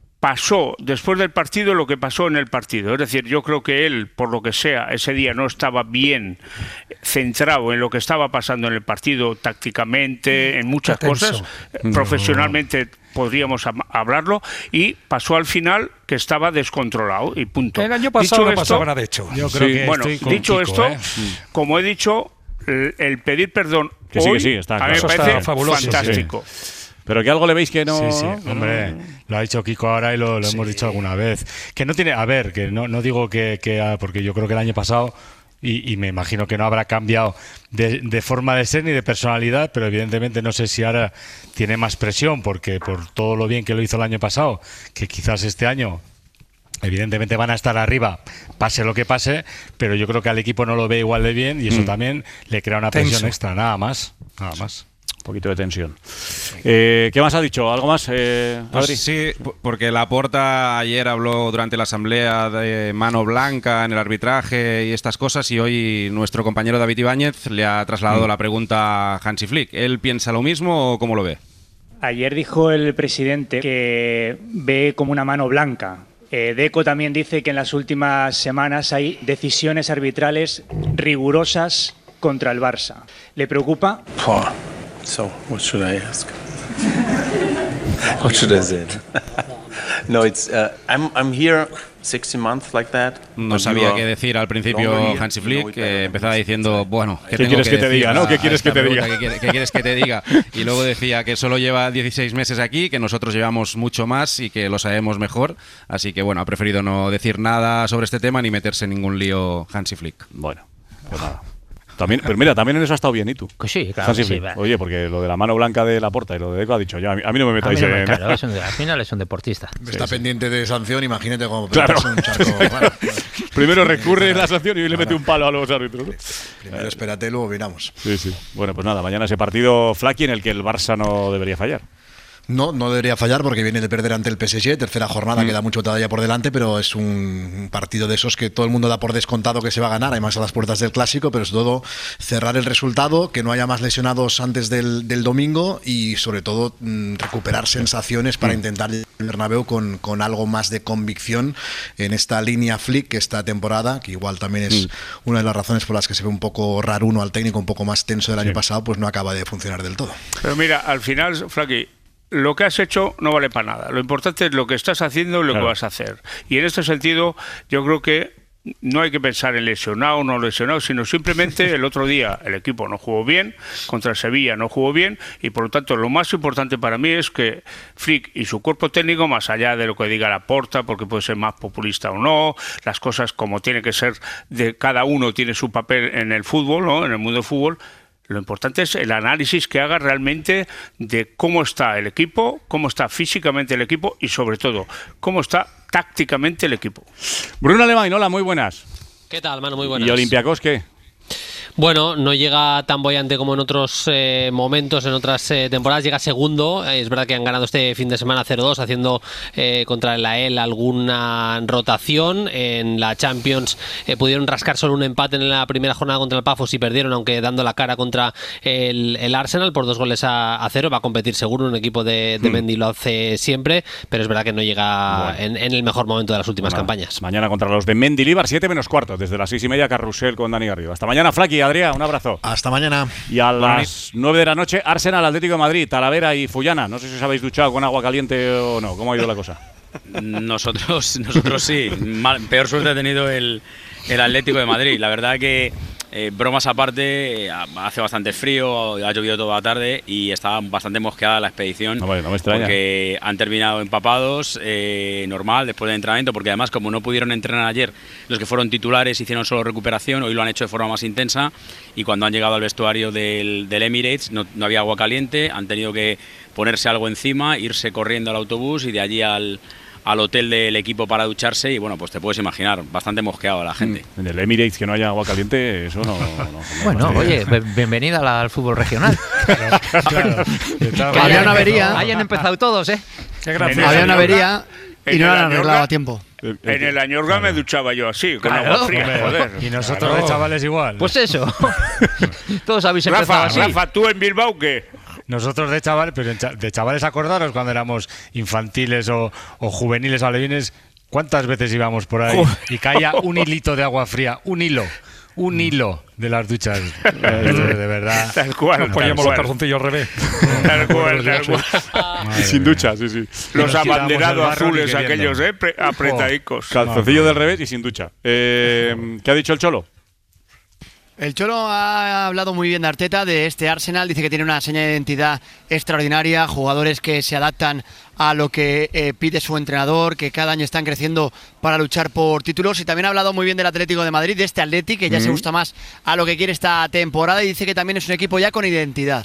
[SPEAKER 4] pasó después del partido lo que pasó en el partido. Es decir, yo creo que él, por lo que sea, ese día no estaba bien centrado en lo que estaba pasando en el partido tácticamente, en muchas
[SPEAKER 7] Está tenso.
[SPEAKER 4] cosas, eh, profesionalmente podríamos am- hablarlo, y pasó al final que estaba descontrolado y punto.
[SPEAKER 7] El año pasado
[SPEAKER 4] Dicho
[SPEAKER 7] no
[SPEAKER 4] esto-
[SPEAKER 7] pasaba nada de hecho.
[SPEAKER 5] Yo creo
[SPEAKER 3] Sí.
[SPEAKER 5] que
[SPEAKER 4] bueno,
[SPEAKER 5] estoy con
[SPEAKER 4] dicho
[SPEAKER 5] Kiko,
[SPEAKER 4] esto,
[SPEAKER 5] ¿eh?
[SPEAKER 4] como he dicho, el, el pedir perdón
[SPEAKER 3] Que sí, que
[SPEAKER 4] hoy
[SPEAKER 3] sí, está
[SPEAKER 4] a mí
[SPEAKER 3] claro.
[SPEAKER 4] me
[SPEAKER 7] Eso está
[SPEAKER 4] parece
[SPEAKER 7] fabuloso, sí.
[SPEAKER 4] fantástico.
[SPEAKER 3] Pero que algo le veis que no...
[SPEAKER 5] Sí, sí,
[SPEAKER 3] ¿no?
[SPEAKER 5] hombre, lo ha dicho Kiko ahora y lo, lo hemos dicho alguna vez. Que no tiene, a ver, que no, no digo que, que ah, porque yo creo que el año pasado, y, y me imagino que no habrá cambiado de, de forma de ser ni de personalidad, pero evidentemente no sé si ahora tiene más presión, porque por todo lo bien que lo hizo el año pasado, que quizás este año evidentemente van a estar arriba, pase lo que pase, pero yo creo que al equipo no lo ve igual de bien y eso
[SPEAKER 3] Mm.
[SPEAKER 5] también le crea una
[SPEAKER 7] Tenso.
[SPEAKER 5] presión extra, nada más, nada más.
[SPEAKER 3] Un poquito de tensión. Eh, ¿Qué más ha dicho? ¿Algo más, eh,
[SPEAKER 10] Pues
[SPEAKER 3] Adri?
[SPEAKER 10] sí, p- porque Laporta ayer habló durante la asamblea de mano blanca en el arbitraje y estas cosas, y hoy nuestro compañero David Ibáñez le ha trasladado la pregunta a Hansi Flick. ¿Él piensa lo mismo o cómo lo ve?
[SPEAKER 12] Ayer dijo el presidente que ve como una mano blanca. Eh, Deco también dice que en las últimas semanas hay decisiones arbitrales rigurosas contra el Barça. ¿Le preocupa?
[SPEAKER 11] Oh, so what should I ask? What should I say? No, it's uh, I'm I'm here sixteen months like that.
[SPEAKER 10] No
[SPEAKER 11] but
[SPEAKER 10] sabía
[SPEAKER 11] you are
[SPEAKER 10] qué decir al principio
[SPEAKER 11] longer here,
[SPEAKER 10] Hansi
[SPEAKER 11] you know
[SPEAKER 10] Flick,
[SPEAKER 11] it
[SPEAKER 10] que
[SPEAKER 11] better.
[SPEAKER 10] empezaba diciendo, bueno, ¿qué,
[SPEAKER 3] ¿Qué
[SPEAKER 10] tengo
[SPEAKER 3] quieres que te
[SPEAKER 10] decir
[SPEAKER 3] diga, no?
[SPEAKER 10] a-
[SPEAKER 3] ¿Qué
[SPEAKER 10] a
[SPEAKER 3] quieres
[SPEAKER 10] esta
[SPEAKER 3] que te
[SPEAKER 10] pregunta?
[SPEAKER 3] diga?
[SPEAKER 10] ¿Qué, quiere- qué quieres que te diga? Y luego decía que solo lleva dieciséis meses aquí, que nosotros llevamos mucho más y que lo sabemos mejor, así que bueno, ha preferido no decir nada sobre este tema ni meterse en ningún lío Hansi Flick.
[SPEAKER 3] Bueno, pues nada. También, pero mira, también en eso ha estado bien, ¿y tú?
[SPEAKER 8] Pues sí, claro
[SPEAKER 3] Hansi
[SPEAKER 8] que sí,
[SPEAKER 3] Flick.
[SPEAKER 8] va.
[SPEAKER 3] Oye, porque lo de la mano blanca de Laporta y lo de Deco ha dicho yo, a mí, a mí no me
[SPEAKER 8] A mí
[SPEAKER 3] metáis
[SPEAKER 8] no me-
[SPEAKER 3] en...
[SPEAKER 8] claro, es un- al final es un deportista.
[SPEAKER 9] Está pendiente de sanción, imagínate cómo
[SPEAKER 3] Claro.
[SPEAKER 9] pegarse un charco. Bueno,
[SPEAKER 3] Primero recurre la sanción y le mete un palo a los árbitros, ¿no?
[SPEAKER 9] primero espérate, luego miramos.
[SPEAKER 3] Sí, sí. Bueno, pues nada, mañana ese partido Flaky en el que el Barça no debería fallar.
[SPEAKER 9] No, no debería fallar porque viene de perder ante el P S G, tercera jornada, mm. queda mucho todavía por delante, pero es un partido de esos que todo el mundo da por descontado que se va a ganar, además a las puertas del Clásico, pero sobre todo cerrar el resultado, que no haya más lesionados antes del, del domingo y sobre todo mmm, recuperar sensaciones para mm. intentar el Bernabéu con, con algo más de convicción en esta línea Flick, que esta temporada, que igual también es mm. una de las razones por las que se ve un poco raruno al técnico, un poco más tenso del sí. año pasado, pues no acaba de funcionar del todo.
[SPEAKER 4] Pero mira, al final, Frankie, lo que has hecho no vale para nada. Lo importante es lo que estás haciendo y lo claro. que vas a hacer. Y en este sentido, yo creo que no hay que pensar en lesionado o no lesionado, sino simplemente el otro día el equipo no jugó bien, contra el Sevilla no jugó bien, y por lo tanto lo más importante para mí es que Flick y su cuerpo técnico, más allá de lo que diga Laporta, porque puede ser más populista o no, las cosas como tiene que ser, de cada uno tiene su papel en el fútbol, ¿no? En el mundo del fútbol. Lo importante es el análisis que haga realmente de cómo está el equipo, cómo está físicamente el equipo y sobre todo cómo está tácticamente el equipo.
[SPEAKER 3] Bruno Alemán, hola, muy buenas.
[SPEAKER 13] ¿Qué tal, mano? Muy buenas.
[SPEAKER 3] ¿Y Olympiacos qué?
[SPEAKER 13] Bueno, no llega tan boyante como en otros eh, momentos, en otras eh, temporadas, llega segundo. Eh, es verdad que han ganado este fin de semana cero dos, haciendo eh, contra el A E L alguna rotación. En la Champions eh, pudieron rascar solo un empate en la primera jornada contra el Pafos y perdieron, aunque dando la cara contra el, el Arsenal por dos goles a, a cero. Va a competir seguro, un equipo de, de Mendy lo hace siempre, pero es verdad que no llega bueno. en, en el mejor momento de las últimas bueno, campañas.
[SPEAKER 3] Mañana contra los de Mendilibar, siete menos cuarto, desde las seis y media, Carrusel con Dani Garrido. Hasta mañana, Flaki. Adrián, un abrazo.
[SPEAKER 9] Hasta mañana.
[SPEAKER 3] Y a las nueve de la noche, Arsenal, Atlético de Madrid, Talavera y Fullana. No sé si os habéis duchado con agua caliente o no. ¿Cómo ha ido la cosa?
[SPEAKER 14] Nosotros, nosotros sí. Mal, peor suerte ha tenido el, el Atlético de Madrid. La verdad que, eh, bromas aparte, hace bastante frío, ha llovido toda la tarde y está bastante mosqueada la expedición.
[SPEAKER 3] No, vale, no me extraña.
[SPEAKER 14] Porque han terminado empapados, eh, normal, después del entrenamiento, porque además, como no pudieron entrenar ayer, los que fueron titulares hicieron solo recuperación, hoy lo han hecho de forma más intensa y cuando han llegado al vestuario del, del Emirates no, no había agua caliente, han tenido que ponerse algo encima, irse corriendo al autobús y de allí al... al hotel del equipo para ducharse y bueno, pues te puedes imaginar, bastante mosqueado a la gente.
[SPEAKER 3] En el Emirates que no haya agua caliente, eso no... no, no
[SPEAKER 8] bueno, no oye, bienvenida al fútbol regional. Claro, claro.
[SPEAKER 6] Que había una avería.
[SPEAKER 8] Hayan empezado todos, ¿eh?
[SPEAKER 6] Había una avería y no la han arreglado a tiempo.
[SPEAKER 4] En el Añorga claro. me duchaba yo así, con claro, agua fría, hombre, joder.
[SPEAKER 5] Y nosotros claro. de chavales igual.
[SPEAKER 8] Pues eso. Todos habéis empezado
[SPEAKER 4] Rafa,
[SPEAKER 8] así.
[SPEAKER 4] Rafa, ¿tú en Bilbao qué?
[SPEAKER 5] Nosotros de chavales, pero de chavales acordaros cuando éramos infantiles o, o juveniles o alevines, ¿cuántas veces íbamos por ahí y caía un hilito de agua fría? Un hilo. Un hilo de las duchas. De, de verdad.
[SPEAKER 4] Tal cual.
[SPEAKER 7] Nos poníamos los calzoncillos al revés.
[SPEAKER 4] Tal cual, tal cual.
[SPEAKER 3] Y sin ducha, sí, sí.
[SPEAKER 4] Los abanderados azules aquellos, ¿eh? Apretadicos.
[SPEAKER 3] Calzoncillo del revés y sin ducha. Eh, ¿Qué ha dicho el Cholo?
[SPEAKER 6] El Cholo ha hablado muy bien de Arteta, de este Arsenal, dice que tiene una seña de identidad extraordinaria, jugadores que se adaptan a lo que eh, pide su entrenador, que cada año están creciendo para luchar por títulos, y también ha hablado muy bien del Atlético de Madrid, de este Atleti, que ya mm-hmm. se gusta más a lo que quiere esta temporada, y dice que también es un equipo ya con identidad.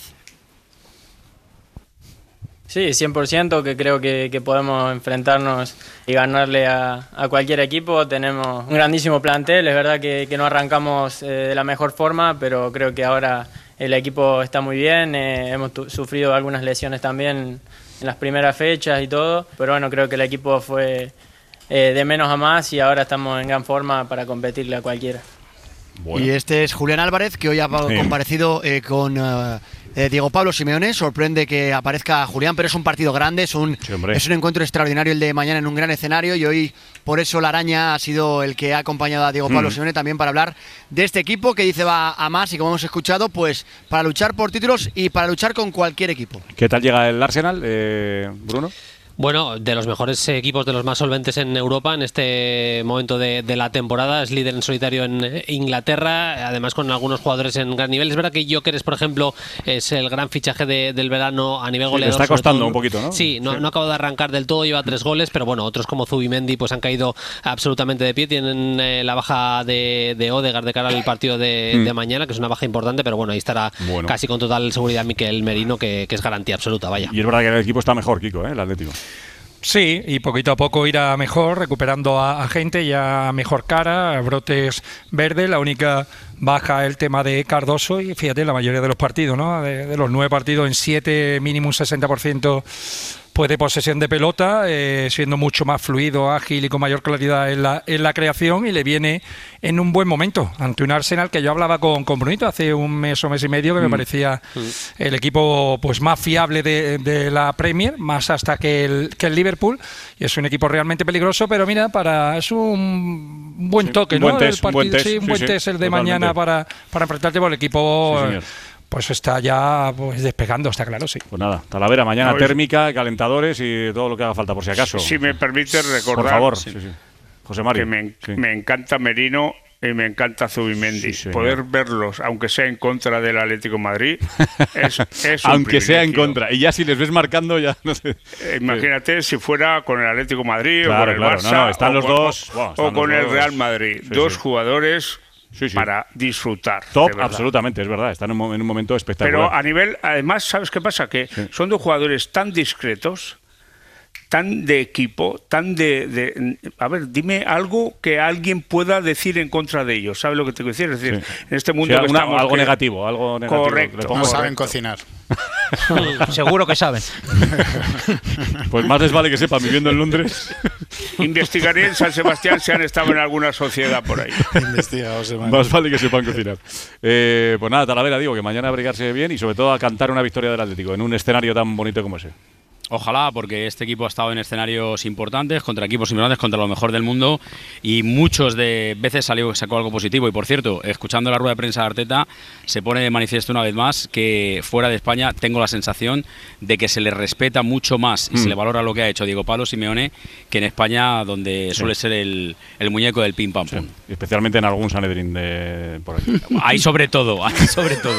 [SPEAKER 15] Sí, cien por ciento que creo que, que podemos enfrentarnos y ganarle a, a cualquier equipo. Tenemos un grandísimo plantel, es verdad que, que no arrancamos eh, de la mejor forma, pero creo que ahora el equipo está muy bien, eh, hemos sufrido algunas lesiones también en las primeras fechas y todo, pero bueno, creo que el equipo fue eh, de menos a más y ahora estamos en gran forma para competirle a cualquiera.
[SPEAKER 6] Bueno. Y este es Julián Álvarez, que hoy ha sí. comparecido eh, con uh, eh, Diego Pablo Simeone. Sorprende que aparezca Julián, pero es un partido grande, es un, sí, es un encuentro extraordinario el de mañana en un gran escenario, y hoy por eso la Araña ha sido el que ha acompañado a Diego Pablo mm. Simeone también para hablar de este equipo que dice va a más y, como hemos escuchado, pues para luchar por títulos y para luchar con cualquier equipo.
[SPEAKER 3] ¿Qué tal llega el Arsenal, eh, Bruno?
[SPEAKER 13] Bueno, de los mejores equipos, de los más solventes en Europa en este momento de, de la temporada. Es líder en solitario en Inglaterra, además con algunos jugadores en gran nivel. Es verdad que Gyökeres, por ejemplo, es el gran fichaje de, del verano a nivel goleador.
[SPEAKER 3] Sí, está costando
[SPEAKER 13] todo,
[SPEAKER 3] un poquito, ¿no?
[SPEAKER 13] Sí, no, sí. no acaba de arrancar del todo, lleva tres goles, pero bueno, otros como Zubimendi pues han caído absolutamente de pie. Tienen eh, la baja de, de Odegaard de cara al partido de, mm. de mañana, que es una baja importante, pero bueno, ahí estará bueno. casi con total seguridad Mikel Merino, que, que es garantía absoluta, vaya.
[SPEAKER 3] Y es verdad que el equipo está mejor, Kiko, ¿eh? El Atlético.
[SPEAKER 7] Sí, y poquito a poco irá mejor, recuperando a, a gente ya mejor cara, brotes verdes. La única baja el tema de Cardoso y fíjate, la mayoría de los partidos, ¿no? De, de los nueve partidos en siete, mínimo un sesenta por ciento pues de posesión de pelota, eh, siendo mucho más fluido, ágil y con mayor claridad en la, en la creación, y le viene en un buen momento ante un Arsenal que yo hablaba con, con Brunito hace un mes o mes y medio que mm. me parecía mm. el equipo pues más fiable de, de la Premier, más hasta que el, que el Liverpool, y es un equipo realmente peligroso, pero mira, para es un buen toque, sí,
[SPEAKER 3] ¿no?
[SPEAKER 7] Buen test,
[SPEAKER 3] el partido,
[SPEAKER 7] un buen test,
[SPEAKER 3] sí,
[SPEAKER 7] sí, un buen
[SPEAKER 3] sí,
[SPEAKER 7] test el de
[SPEAKER 3] totalmente.
[SPEAKER 7] mañana para, para enfrentarte por el equipo.
[SPEAKER 3] Sí, señor.
[SPEAKER 7] Pues está ya pues despegando, está claro, sí.
[SPEAKER 3] Pues nada, Talavera, mañana
[SPEAKER 4] No,
[SPEAKER 3] térmica, calentadores y todo lo que haga falta, por si acaso.
[SPEAKER 4] Si me permite recordar.
[SPEAKER 3] Por favor, sí, sí. José Mario.
[SPEAKER 4] Que me,
[SPEAKER 3] sí.
[SPEAKER 4] me encanta Merino y me encanta Zubimendi. Sí, Poder verlos, aunque sea en contra del Atlético de Madrid, es, es un
[SPEAKER 3] aunque sea en
[SPEAKER 4] privilegio.
[SPEAKER 3] contra. Y ya si les ves marcando, ya no sé.
[SPEAKER 4] Eh, imagínate si fuera con el Atlético de Madrid
[SPEAKER 3] claro,
[SPEAKER 4] o con el
[SPEAKER 3] claro.
[SPEAKER 4] Barça.
[SPEAKER 3] No, no, están
[SPEAKER 4] o
[SPEAKER 3] los
[SPEAKER 4] con,
[SPEAKER 3] dos.
[SPEAKER 4] O,
[SPEAKER 3] Wow, están
[SPEAKER 4] o con
[SPEAKER 3] los
[SPEAKER 4] el
[SPEAKER 3] dos.
[SPEAKER 4] Real Madrid.
[SPEAKER 3] Sí,
[SPEAKER 4] dos
[SPEAKER 3] sí.
[SPEAKER 4] jugadores
[SPEAKER 3] Sí, sí.
[SPEAKER 4] para disfrutar.
[SPEAKER 3] Top,
[SPEAKER 4] de verdad.
[SPEAKER 3] absolutamente, es verdad. Están en un, en un momento espectacular.
[SPEAKER 4] Pero a nivel, además, ¿sabes qué pasa? Que sí. son dos jugadores tan discretos, tan de equipo, tan de, de... A ver, dime algo que alguien pueda decir en contra de ellos. ¿Sabes lo que te quiero decir? Es decir,
[SPEAKER 3] sí.
[SPEAKER 4] en este mundo
[SPEAKER 3] sí,
[SPEAKER 4] que
[SPEAKER 3] alguna,
[SPEAKER 4] estamos...
[SPEAKER 3] Algo
[SPEAKER 4] que...
[SPEAKER 3] negativo, algo negativo.
[SPEAKER 4] Correcto.
[SPEAKER 16] No
[SPEAKER 4] correcto.
[SPEAKER 16] saben cocinar.
[SPEAKER 8] Seguro que saben.
[SPEAKER 3] Pues más les vale que sepan, viviendo en Londres.
[SPEAKER 4] Investigaré en San Sebastián si han estado en alguna sociedad por ahí.
[SPEAKER 16] Investiga, José Manuel.
[SPEAKER 3] Más vale que sepan cocinar. Eh, pues nada, Talavera, digo que mañana a abrigarse bien y sobre todo a cantar una victoria del Atlético en un escenario tan bonito como ese.
[SPEAKER 14] Ojalá, porque este equipo ha estado en escenarios importantes, contra equipos importantes, contra lo mejor del mundo, y muchos de veces salió, sacó algo positivo. Y por cierto, escuchando la rueda de prensa de Arteta, se pone de manifiesto una vez más que fuera de España tengo la sensación de que se le respeta mucho más y mm. se le valora lo que ha hecho Diego Pablo Simeone que en España, donde sí. suele ser el, el muñeco del pim pam pum.
[SPEAKER 3] Sí. Especialmente en algún Sanedrín de por aquí.
[SPEAKER 14] Ahí sobre todo, ahí sobre todo.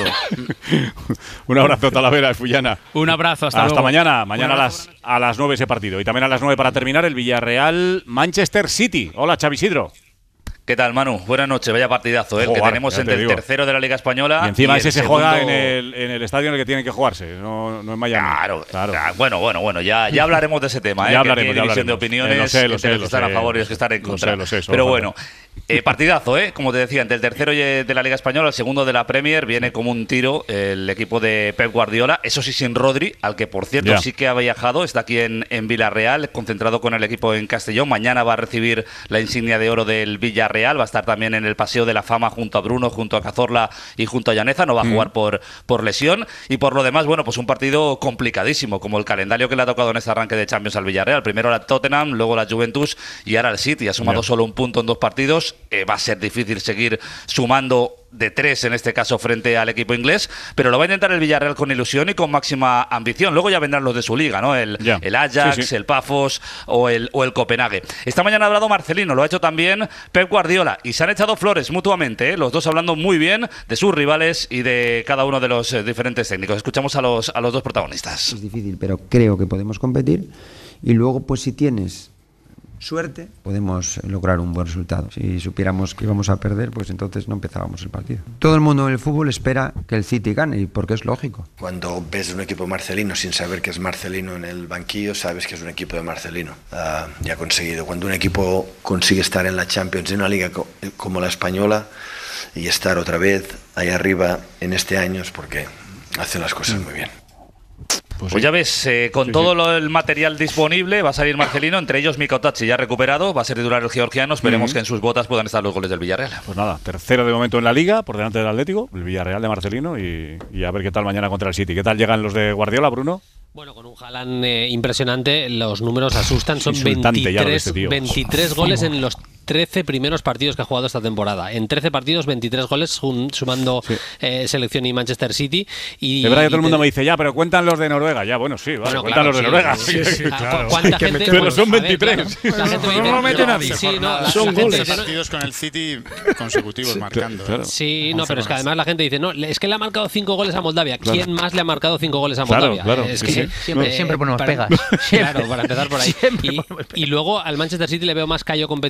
[SPEAKER 3] Un abrazo, Talavera, Fullana.
[SPEAKER 14] Un abrazo, hasta,
[SPEAKER 3] hasta
[SPEAKER 14] luego.
[SPEAKER 3] mañana. Mañana a las, a las nueve ese partido. Y también a las nueve para terminar el Villarreal Manchester City. Hola, Xavi Isidro.
[SPEAKER 17] ¿Qué tal, Manu? Buenas noches, vaya partidazo, ¿eh?
[SPEAKER 3] Joder,
[SPEAKER 17] que tenemos entre el tercero de la Liga Española.
[SPEAKER 3] Y encima
[SPEAKER 17] y
[SPEAKER 3] ese se
[SPEAKER 17] segundo...
[SPEAKER 3] juega en el, en el estadio en el que tiene que jugarse, no, no en Miami.
[SPEAKER 17] Claro, claro. Bueno, bueno, bueno, ya, ya hablaremos de ese tema, ¿eh?
[SPEAKER 3] Ya hablaremos,
[SPEAKER 17] que hay división
[SPEAKER 3] ya
[SPEAKER 17] de opiniones
[SPEAKER 3] eh, lo sé, lo
[SPEAKER 17] entre
[SPEAKER 3] sé,
[SPEAKER 17] los que
[SPEAKER 3] lo
[SPEAKER 17] están
[SPEAKER 3] sé,
[SPEAKER 17] a favor y los que están en contra.
[SPEAKER 3] Lo sé, lo sé,
[SPEAKER 17] Pero
[SPEAKER 3] falta.
[SPEAKER 17] bueno, eh, partidazo, ¿eh? Como te decía, entre el tercero de la Liga Española, el segundo de la Premier, viene como un tiro el equipo de Pep Guardiola, eso sí sin Rodri, al que por cierto
[SPEAKER 3] ya.
[SPEAKER 17] sí que ha viajado, está aquí en, en Villarreal, concentrado con el equipo en Castellón. Mañana va a recibir la insignia de oro del Villarreal, va a estar también en el Paseo de la Fama junto a Bruno, junto a Cazorla y junto a Llaneza, no va a jugar mm. por, por lesión. Y por lo demás, bueno, pues un partido complicadísimo, como el calendario que le ha tocado en este arranque de Champions al Villarreal. Primero la Tottenham, luego la Juventus y ahora el City. Ha sumado yeah. solo un punto en dos partidos. Eh, va a ser difícil seguir sumando de tres en este caso frente al equipo inglés, pero lo va a intentar el Villarreal con ilusión y con máxima ambición. Luego ya vendrán los de su liga, ¿no? El, yeah. el Ajax, sí, sí. el Pafos o el, o el Copenhague. Esta mañana ha hablado Marcelino, lo ha hecho también Pep Guardiola y se han echado flores mutuamente, ¿eh? Los dos hablando muy bien de sus rivales y de cada uno de los eh, diferentes técnicos. Escuchamos a los, a los dos protagonistas.
[SPEAKER 18] Es difícil, pero creo que podemos competir y luego pues si tienes suerte, podemos lograr un buen resultado. Si supiéramos que íbamos a perder, pues entonces no empezábamos el partido. Todo el mundo en el fútbol espera que el City gane, porque es lógico.
[SPEAKER 19] Cuando ves un equipo Marcelino sin saber que es Marcelino en el banquillo, sabes que es un equipo de Marcelino. Uh, ya ha conseguido. Cuando un equipo consigue estar en la Champions, en una liga co como la española, y estar otra vez ahí arriba en este año, es porque hacen las cosas muy bien.
[SPEAKER 17] Pues, pues ya ves, eh, con sí, todo sí. Lo, el material disponible va a salir Marcelino, entre ellos Mika Otachi ya recuperado, va a ser titular el georgiano, esperemos mm-hmm. que en sus botas puedan estar los goles del Villarreal.
[SPEAKER 3] Pues nada, tercero de momento en la Liga, por delante del Atlético, el Villarreal de Marcelino y, y a ver qué tal mañana contra el City. ¿Qué tal llegan los de Guardiola, Bruno?
[SPEAKER 13] Bueno, con un Haaland eh, impresionante, los números asustan, son
[SPEAKER 3] Insultante
[SPEAKER 13] veintitrés,
[SPEAKER 3] este
[SPEAKER 13] veintitrés goles en los trece primeros partidos que ha jugado esta temporada. En trece partidos, veintitrés goles, sumando sí. eh, selección y Manchester City. Y,
[SPEAKER 3] de verdad que
[SPEAKER 13] y
[SPEAKER 3] todo el mundo
[SPEAKER 13] te...
[SPEAKER 3] me dice, ya, pero cuentan los de Noruega. Ya, bueno, sí, vale,
[SPEAKER 13] bueno,
[SPEAKER 3] cuentan
[SPEAKER 13] claro,
[SPEAKER 3] los de
[SPEAKER 13] sí,
[SPEAKER 3] Noruega.
[SPEAKER 13] Sí, sí, sí,
[SPEAKER 3] claro.
[SPEAKER 13] ¿Cuánta gente?
[SPEAKER 3] Pero
[SPEAKER 13] Pues,
[SPEAKER 3] son
[SPEAKER 13] ver,
[SPEAKER 3] veintitrés.
[SPEAKER 13] Claro, la gente
[SPEAKER 16] no,
[SPEAKER 13] dice,
[SPEAKER 16] no lo mete nadie.
[SPEAKER 13] Sí, no, la,
[SPEAKER 16] son
[SPEAKER 13] la
[SPEAKER 16] goles.
[SPEAKER 13] Dice,
[SPEAKER 16] partidos con el City consecutivos sí, marcando.
[SPEAKER 3] Claro.
[SPEAKER 13] Sí, no, pero es que además la gente dice, no, es que le ha marcado cinco goles a Moldavia. Claro. ¿Quién más le ha marcado cinco goles a Moldavia?
[SPEAKER 3] Claro, claro.
[SPEAKER 13] Es
[SPEAKER 3] Sí,
[SPEAKER 13] que
[SPEAKER 3] sí.
[SPEAKER 8] Siempre,
[SPEAKER 13] eh,
[SPEAKER 8] siempre ponemos
[SPEAKER 13] para,
[SPEAKER 8] pegas.
[SPEAKER 13] Claro, para empezar por ahí. Y, y luego al Manchester City le veo más callo competitivo que el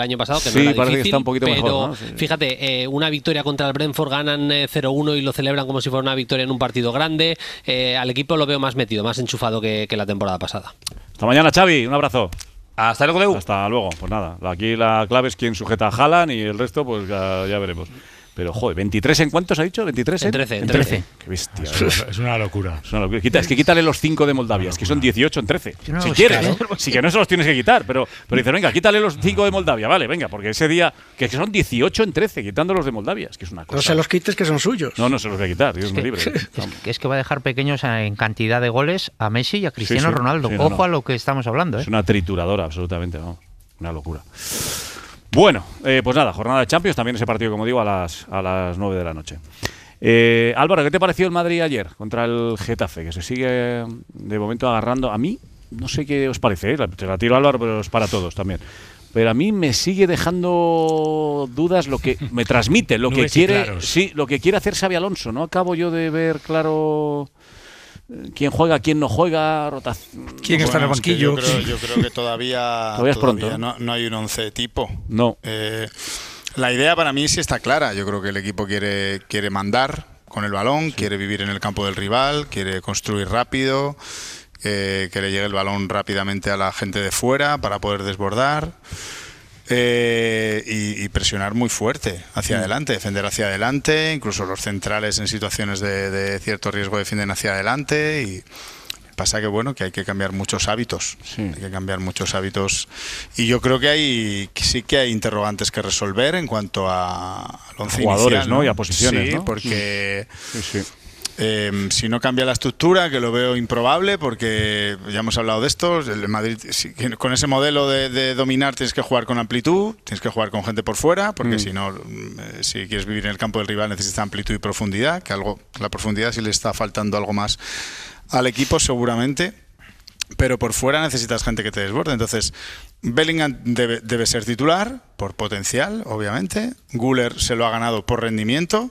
[SPEAKER 13] año pasado, que
[SPEAKER 3] sí,
[SPEAKER 13] no era
[SPEAKER 3] parece
[SPEAKER 13] difícil,
[SPEAKER 3] que está un poquito
[SPEAKER 13] pero
[SPEAKER 3] mejor, ¿no? Sí.
[SPEAKER 13] fíjate, eh, una victoria contra el Brentford, ganan eh, cero uno y lo celebran como si fuera una victoria en un partido grande. Eh, al equipo lo veo más metido, más enchufado que, que la temporada pasada.
[SPEAKER 3] Hasta mañana, Xavi, un abrazo.
[SPEAKER 17] Hasta luego, Leu.
[SPEAKER 3] Hasta luego, pues nada, aquí la clave es quién sujeta a Haaland y el resto pues ya, ya veremos. Pero, joder, ¿veintitrés en cuántos ha dicho? ¿veintitrés en?
[SPEAKER 13] En trece, en trece.
[SPEAKER 3] Qué bestia.
[SPEAKER 5] Es una locura.
[SPEAKER 3] Es una locura. Quita, es que quítale los cinco de Moldavia, es que son dieciocho en trece.
[SPEAKER 8] No,
[SPEAKER 3] si
[SPEAKER 8] es
[SPEAKER 3] quieres,
[SPEAKER 8] claro.
[SPEAKER 3] sí que no se los tienes que quitar, pero, pero dices, venga, quítale los cinco de Moldavia, vale, venga, porque ese día, que son dieciocho en trece, quitando los de Moldavia, es que es una cosa.
[SPEAKER 20] No se los quites, que son suyos.
[SPEAKER 3] No, no se los voy a quitar, Dios
[SPEAKER 8] Es
[SPEAKER 3] me
[SPEAKER 8] que,
[SPEAKER 3] libre.
[SPEAKER 8] es, que, es que va a dejar pequeños en cantidad de goles a Messi y a Cristiano
[SPEAKER 3] Sí, sí.
[SPEAKER 8] Ronaldo.
[SPEAKER 3] Sí, no,
[SPEAKER 8] Ojo
[SPEAKER 3] no.
[SPEAKER 8] a lo que estamos hablando, ¿eh?
[SPEAKER 3] Es una trituradora, absolutamente, ¿no? Una locura. Bueno, eh, pues nada, jornada de Champions, también ese partido, como digo, a las, a las nueve de la noche. Eh, Álvaro, ¿qué te pareció el Madrid ayer contra el Getafe? Que se sigue de momento agarrando. A mí, no sé qué os parece, ¿eh? Te la tiro a Álvaro, pero es para todos también. Pero a mí me sigue dejando dudas lo que me transmite, lo que
[SPEAKER 5] Nubes y
[SPEAKER 3] quiere,
[SPEAKER 5] claros.
[SPEAKER 3] sí, lo que quiere hacer Xabi Alonso. No acabo yo de ver claro eh, quién juega, quién no juega, rotación.
[SPEAKER 7] ¿Quién está en el
[SPEAKER 16] Bueno, es que
[SPEAKER 7] banquillo?
[SPEAKER 16] yo, creo, yo creo que todavía,
[SPEAKER 3] Todavía es pronto, ¿eh?
[SPEAKER 16] no, no hay un once tipo.
[SPEAKER 3] No.
[SPEAKER 16] Eh, la idea para mí sí está clara. Yo creo que el equipo quiere, quiere mandar con el balón, quiere vivir en el campo del rival, quiere construir rápido, eh, que le llegue el balón rápidamente a la gente de fuera para poder desbordar. Eh, y, y presionar muy fuerte hacia adelante, defender hacia adelante, incluso los centrales en situaciones de, de cierto riesgo defienden hacia adelante y pasa que bueno que hay que cambiar muchos hábitos,
[SPEAKER 3] Sí.
[SPEAKER 16] hay que cambiar muchos hábitos y yo creo que hay que sí que hay interrogantes que resolver en cuanto a al once
[SPEAKER 3] jugadores,
[SPEAKER 16] inicial,
[SPEAKER 3] ¿no? Y a posiciones,
[SPEAKER 16] sí,
[SPEAKER 3] ¿no?
[SPEAKER 16] porque
[SPEAKER 3] Sí, sí.
[SPEAKER 16] Eh, si no cambia la estructura, que lo veo improbable, porque ya hemos hablado de esto, el Madrid, si, con ese modelo de, de dominar tienes que jugar con amplitud, tienes que jugar con gente por fuera, porque
[SPEAKER 3] Mm.
[SPEAKER 16] si no, eh, si quieres vivir en el campo del rival necesitas amplitud y profundidad, que algo, la profundidad sí le está faltando algo más al equipo seguramente, pero por fuera necesitas gente que te desborde. Entonces, Bellingham debe, debe ser titular, por potencial, obviamente, Güler se lo ha ganado por rendimiento.